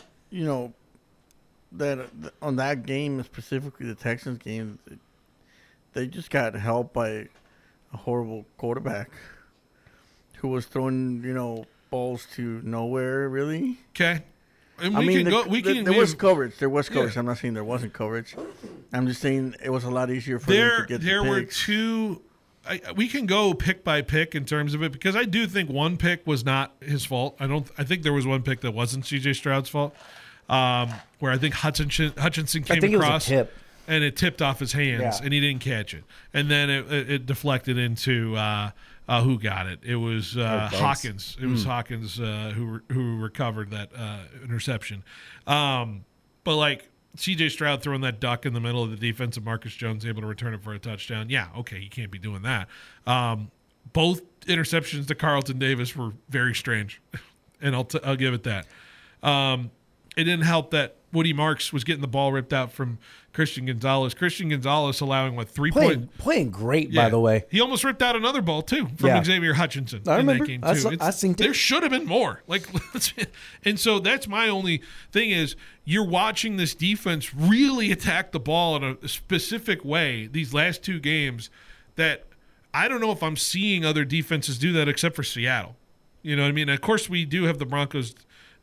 That on that game specifically, the Texans game, they just got helped by a horrible quarterback who was throwing balls to nowhere. Really. Okay. And there was coverage. There was coverage. I'm not saying there wasn't coverage. I'm just saying it was a lot easier for them to get there the were picks. 2. We can go pick by pick in terms of it because I do think one pick was not his fault. I think there was one pick that wasn't CJ Stroud's fault. Where I think Hutchinson came across and it tipped off his hands and he didn't catch it. And then it deflected into who got it? It was Hawkins. It was Hawkins who recovered that interception. But like CJ Stroud throwing that duck in the middle of the defense and Marcus Jones able to return it for a touchdown. Yeah, okay, you can't be doing that. Both interceptions to Carlton Davis were very strange. and I'll give it that. It didn't help that Woody Marks was getting the ball ripped out from Christian Gonzalez. Christian Gonzalez allowing 3 points. Playing great, by the way. He almost ripped out another ball too from Xavier Hutchinson I remember. that game too. I seen it. There should have been more. And so that's my only thing is you're watching this defense really attack the ball in a specific way these last 2 games that I don't know if I'm seeing other defenses do that except for Seattle. You know what I mean? Of course, we do have the Broncos.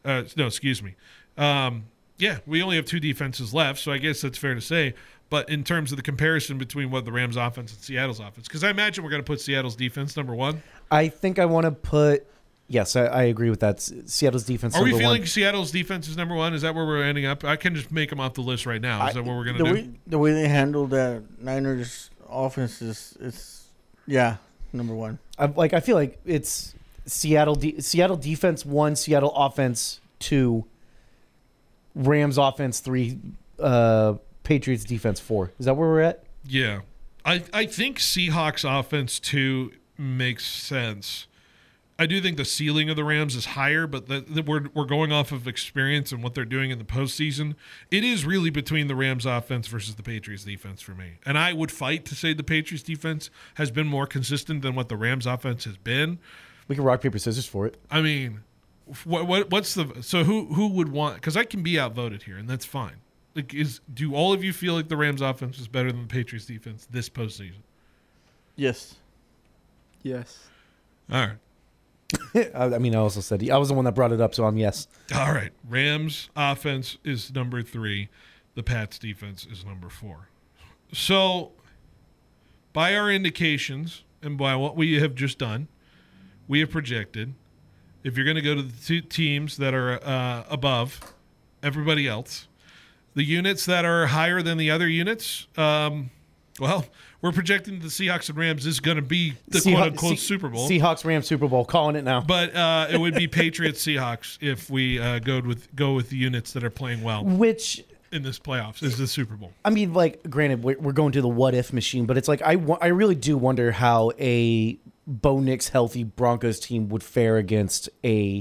We only have 2 defenses left, so I guess that's fair to say. But in terms of the comparison between what the Rams' offense and Seattle's offense, because I imagine we're going to put Seattle's defense number 1. I think I want to put. Yes, I agree with that. Seattle's defense. Are we number feeling 1. Seattle's defense is number 1? Is that where we're ending up? I can just make them off the list right now. Is that what we're going to do? The way they handle that Niners offense is number 1. I feel like it's Seattle defense 1, Seattle offense 2, Rams offense 3, Patriots defense 4. Is that where we're at? Yeah. I think Seahawks offense 2 makes sense. I do think the ceiling of the Rams is higher, but we're going off of experience and what they're doing in the postseason. It is really between the Rams offense versus the Patriots defense for me. And I would fight to say the Patriots defense has been more consistent than what the Rams offense has been. We can rock, paper, scissors for it. I mean, what's the – so who would want – because I can be outvoted here, and that's fine. Do all of you feel like the Rams offense is better than the Patriots defense this postseason? Yes. Yes. All right. I also said I was the one that brought it up, so I'm yes. All right. Rams offense is number 3. The Pats defense is number 4. So by our indications and by what we have just done, we have projected if you're going to go to the 2 teams that are above everybody else, the units that are higher than the other units, we're projecting the Seahawks and Rams is going to be the quote-unquote Super Bowl. Seahawks, Rams, Super Bowl. Calling it now. But it would be Patriots, Seahawks if we go with the units that are playing well. Which in this playoffs is the Super Bowl. I mean, granted, we're going to the what-if machine, but it's I really do wonder how a Bo Nix healthy Broncos team would fare against the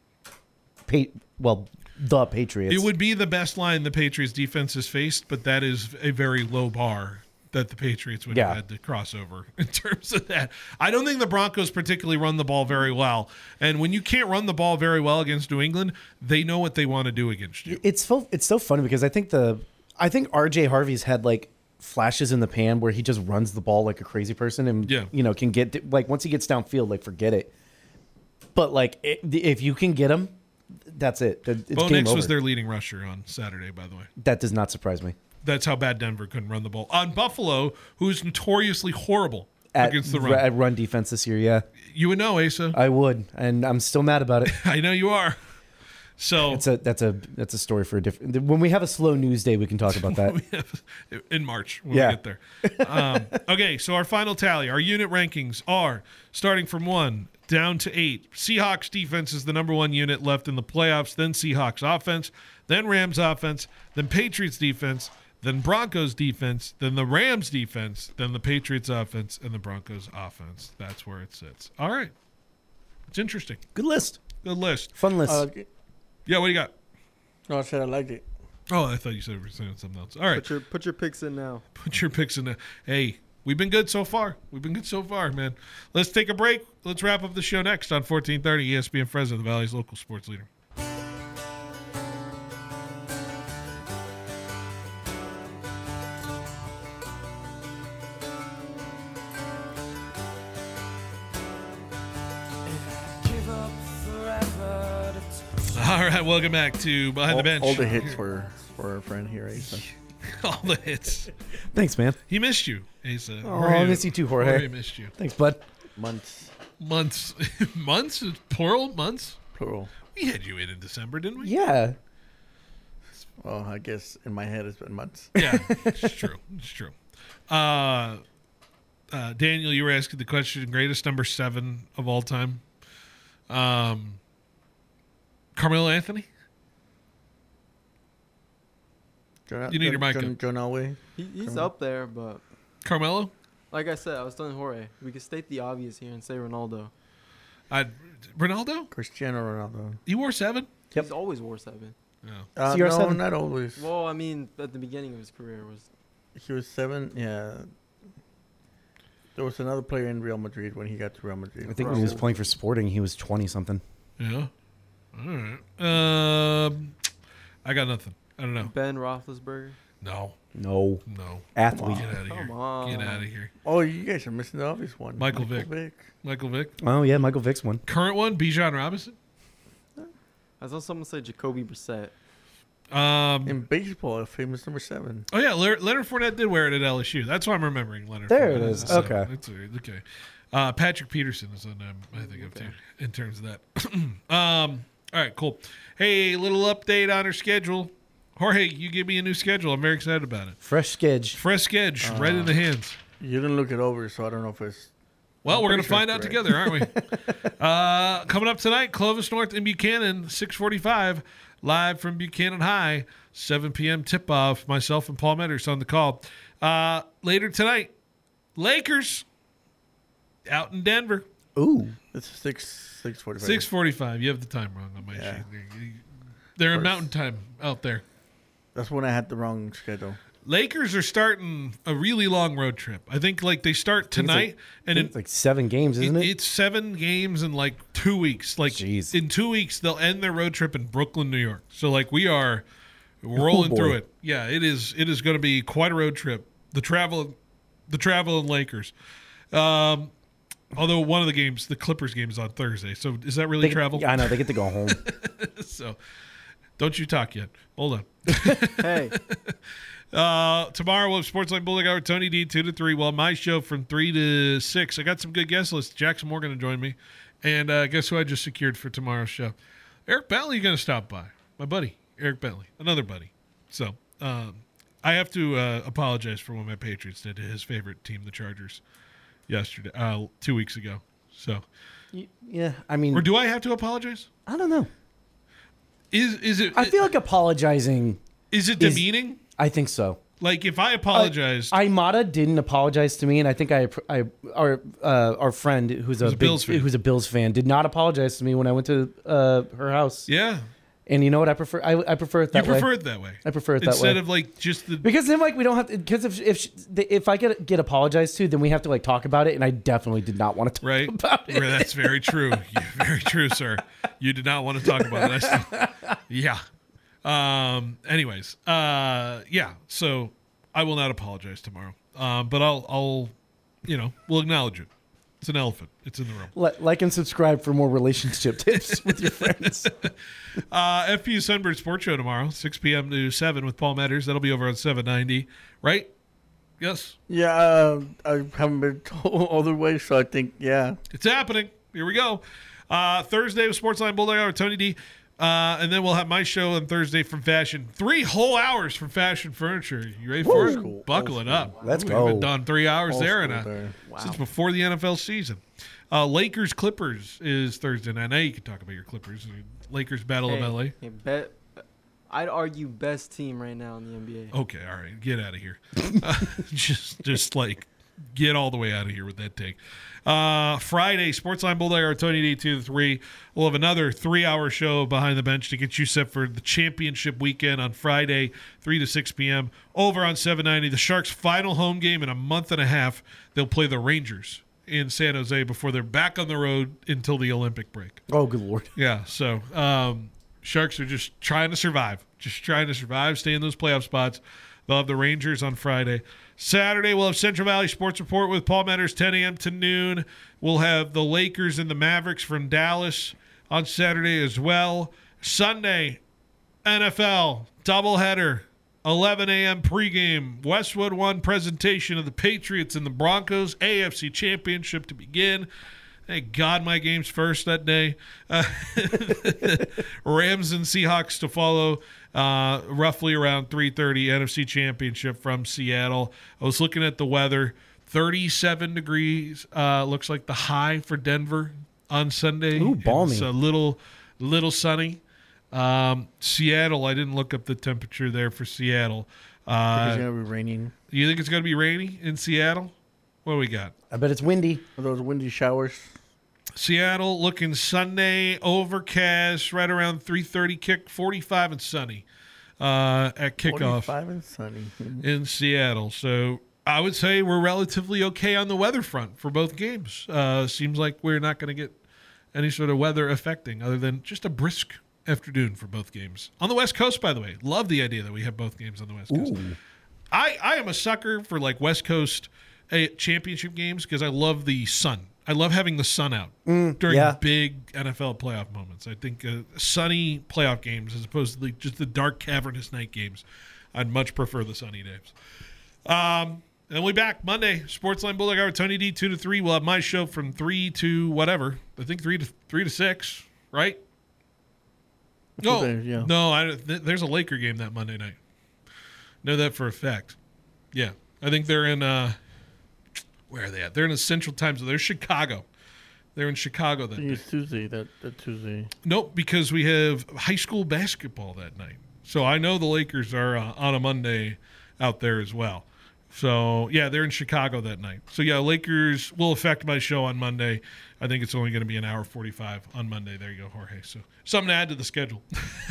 Patriots. It would be the best line the Patriots defense has faced, but that is a very low bar that the Patriots would have had to cross over in terms of that. I don't think the Broncos particularly run the ball very well. And when you can't run the ball very well against New England, they know what they want to do against you. It's so funny because I think RJ Harvey's had flashes in the pan where he just runs the ball like a crazy person and can get once he gets downfield, forget it. But if you can get him, that's it. It's Bo game Nix over. was their leading rusher on Saturday, by the way. That does not surprise me. That's how bad Denver couldn't run the ball. On Buffalo, who's notoriously horrible against the run. At run defense this year, yeah. You would know, Asa. I would, and I'm still mad about it. I know you are. So that's a story for a different. When we have a slow news day, we can talk about that. In March when we get there. Okay, so our final tally, our unit rankings are starting from 1 down to 8. Seahawks defense is the number 1 unit left in the playoffs, then Seahawks offense, then Rams offense, then Patriots defense, then Broncos defense, then the Rams defense, then the Patriots offense, and the Broncos offense. That's where it sits. All right. It's interesting. Good list. Good list. Fun list. Yeah, what do you got? No, I said I liked it. Oh, I thought you said you were saying something else. All right. Put your picks in now. Put your picks in there. Hey, we've been good so far. Man. Let's take a break. Let's wrap up the show next on 1430 ESPN Fresno, the Valley's local sports leader. All right, welcome back to Behind the Bench. All the hits were for our friend here, Asa. All the hits. Thanks, man. He missed you, Asa. Oh, I miss you too, Jorge. He missed you. Thanks, bud. Months. Months? Plural? Months? Plural. We had you in December, didn't we? Yeah. Well, I guess in my head it's been months. Yeah, it's true. Daniel, you were asking the question, greatest number 7 of all time. Carmelo Anthony? You need your mic up. John Elway. He's up there, but Carmelo? like I said, I was telling Jorge, we could state the obvious here and say Ronaldo. Ronaldo? Cristiano Ronaldo. He wore 7? He's always wore 7. So you're no, 7? not always. Well, I mean, at the beginning of his career was. He was 7. Yeah. There was another player in Real Madrid when he got to Real Madrid. I think when he was playing for Sporting, he was 20-something. Yeah. All right. I got nothing. I don't know. Ben Roethlisberger. No. No. Athlete. Get out of here. Come on. Get out of here. Oh, you guys are missing the obvious one. Michael Vick. Michael Vick. Oh, yeah, Michael Vick's one. Current one, Bijan Robinson. I saw someone say Jacoby Brissett. In baseball, a famous number 7. Oh yeah, Leonard Fournette did wear it at LSU. That's why I'm remembering Leonard. There Fournette. it is. So, Okay. That's weird. Okay. Patrick Peterson is the name I think of too in terms of that. All right, cool. Hey, little update on our schedule. Jorge, you give me a new schedule. I'm very excited about it. Fresh sketch. Fresh schedule, right in the hands. You didn't look it over, so I don't know if it's. Well, we're going to pretty sure find it's out correct. together, aren't we? Coming up tonight, Clovis North and Buchanan, 6:45, live from Buchanan High, 7 p.m. tip-off. Myself and Paul Metters on the call. Later tonight, Lakers out in Denver. Ooh. It's 6:45. 6:45. You have the time wrong on my Yeah. sheet. They're in mountain time out there. That's when I had the wrong schedule. Lakers are starting a really long road trip. I think like they start tonight, and It's like 7 games, isn't it? it's 7 games in like 2 weeks. Like Jeez. in 2 weeks, they'll end their road trip in Brooklyn, New York. So like we are rolling boy. through it. Yeah, it is. It is going to be quite a road trip. The travel in Lakers. Although one of the games, the Clippers game, is on Thursday. So is that really travel? Yeah, I know. They get to go home. So don't you talk yet. Hold on. Hey, Tomorrow we'll have Sportsline Bulldog Hour, Tony D, 2 to 3. Well, my show from 3 to 6. I got some good guest lists. Jackson Morgan to join me. And guess who I just secured for tomorrow's show? Eric Bentley going to stop by. My buddy, Eric Bentley. Another buddy. So I have to apologize for what my Patriots did to his favorite team, the Chargers, yesterday, 2 weeks ago. So, Yeah, I mean, or do I have to apologize? I don't know. Is it? I feel like apologizing. Is it demeaning? I think so. Like if I apologized, Imada didn't apologize to me, and I think our friend who's a Bills fan did not apologize to me when I went to her house. yeah, And you know what? I prefer I prefer it that you way. prefer it that way. I prefer it that way. Instead of like just the Because then, like, we don't have to. Because if I get apologized to, then we have to like talk about it, and I definitely did not want to talk right. about it. That's very true. Very true, sir. You did not want to talk about it. Yeah. Anyways. Yeah. So I will not apologize tomorrow. But I'll we'll acknowledge it. It's an elephant. It's in the room. Like and subscribe for more relationship tips with your friends. FPU Sunbird Sports Show tomorrow, 6 p.m. to 7 with Paul Metters. That'll be over on 790, right? Yes. Yeah, I haven't been told otherwise, so I think, yeah. It's happening. Here we go. Thursday with Sportsline Bulldog Hour with Tony D. And then we'll have my show on Thursday from Fashion. 3 whole hours from Fashion Furniture. You ready for it? School. Buckle it up. Let's We go. haven't done 3 hours Old there, school there. since before the NFL season. Lakers Clippers is Thursday night. Now you can talk about your Clippers. Lakers Battle of LA. I'd argue best team right now in the NBA. Okay, all right, get out of here. Just like get all the way out of here with that take. Friday, Sportsline Bulldog Hour, Tony D 2 to 3. We'll have another 3-hour show behind the bench to get you set for the championship weekend on Friday, 3 to 6 p.m. over on 790. The Sharks' final home game in a month and a half. They'll play the Rangers in San Jose before they're back on the road until the Olympic break. Oh, good Lord. Yeah, so Sharks are just trying to survive. Stay in those playoff spots. They'll have the Rangers on Friday. Saturday, we'll have Central Valley Sports Report with Paul Metters, 10 a.m. to noon. We'll have the Lakers and the Mavericks from Dallas on Saturday as well. Sunday, NFL doubleheader, 11 a.m. pregame. Westwood One presentation of the Patriots and the Broncos. AFC Championship to begin. Thank God my game's first that day. Rams and Seahawks to follow roughly around 3:30. NFC Championship from Seattle. I was looking at the weather. 37 degrees looks like the high for Denver on Sunday. Ooh, balmy. It's a little sunny. Seattle, I didn't look up the temperature there for Seattle. It's going to be raining. You think it's going to be rainy in Seattle? What do we got? I bet it's windy. Are those windy showers? Seattle looking Sunday, overcast, right around 3:30 kick, 45 and sunny at kickoff 45 and sunny. in Seattle. So I would say we're relatively okay on the weather front for both games. Seems like we're not going to get any sort of weather affecting other than just a brisk afternoon for both games. On the West Coast, by the way, love the idea that we have both games on the West Coast. I am a sucker for like West Coast championship games because I love the sun. I love having the sun out during big NFL playoff moments. I think sunny playoff games as opposed to just the dark, cavernous night games. I'd much prefer the sunny days. And we'll be back Monday. Sportsline Bulldog Hour, Tony D, 2 to 3. We'll have my show from 3 to whatever. I think 3 to 6, right? No, Yeah. no. There's a Laker game that Monday night. Know that for a fact. Yeah, I think they're in. Where are they at? They're in the Central Time Zone. They're Chicago. They're in Chicago that day. It's Tuesday. That Tuesday. Nope, because we have high school basketball that night. So I know the Lakers are on a Monday out there as well. So, yeah, they're in Chicago that night. So, yeah, Lakers will affect my show on Monday. I think it's only going to be an hour 45 on Monday. There you go, Jorge. So, something to add to the schedule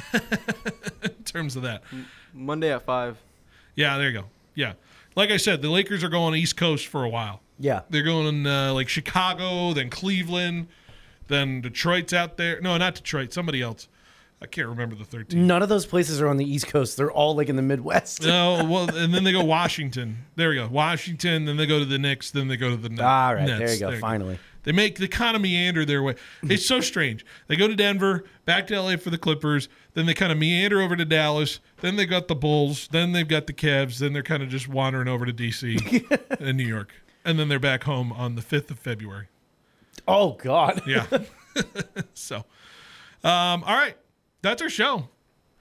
in terms of that. Monday at 5. Yeah, there you go. Yeah. Like I said, the Lakers are going East Coast for a while. Yeah. They're going like Chicago, then Cleveland, then Detroit's out there. No, not Detroit. Somebody else. I can't remember the third team. None of those places are on the East Coast. They're all like in the Midwest. No, well, and then they go Washington. There we go. Washington, then they go to the Knicks, then they go to the Nets. All right, there you go. Finally. They make the kind of meander their way. It's so strange. They go to Denver, back to LA for the Clippers, then they kind of meander over to Dallas, then they got the Bulls, then they've got the Cavs, then they're kind of just wandering over to DC and New York. And then they're back home on the 5th of February. Oh, God. Yeah. So, all right. That's our show.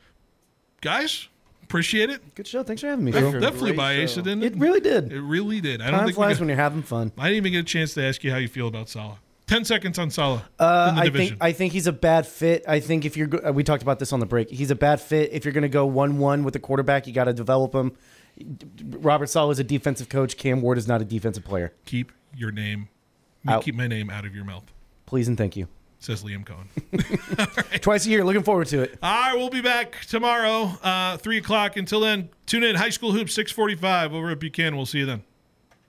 Guys, appreciate it. Good show. Thanks for having me, Phil. That flew by, Asa, didn't it? It really did. It really did. Time flies when you're having fun. I didn't even get a chance to ask you how you feel about Salah. 10 seconds on Salah in the I division. think he's a bad fit. I think if you're we talked about this on the break. He's a bad fit. If you're going to go 1-1 with the quarterback, you got to develop him. Robert Saleh is a defensive coach. Cam Ward is not a defensive player. Keep your name. Out. Keep my name out of your mouth. Please and thank you. Says Liam Cohen. Twice a year. Looking forward to it. All right, we'll be back tomorrow, 3 o'clock. Until then, tune in. High School Hoops, 6:45 over at Buchanan. We'll see you then.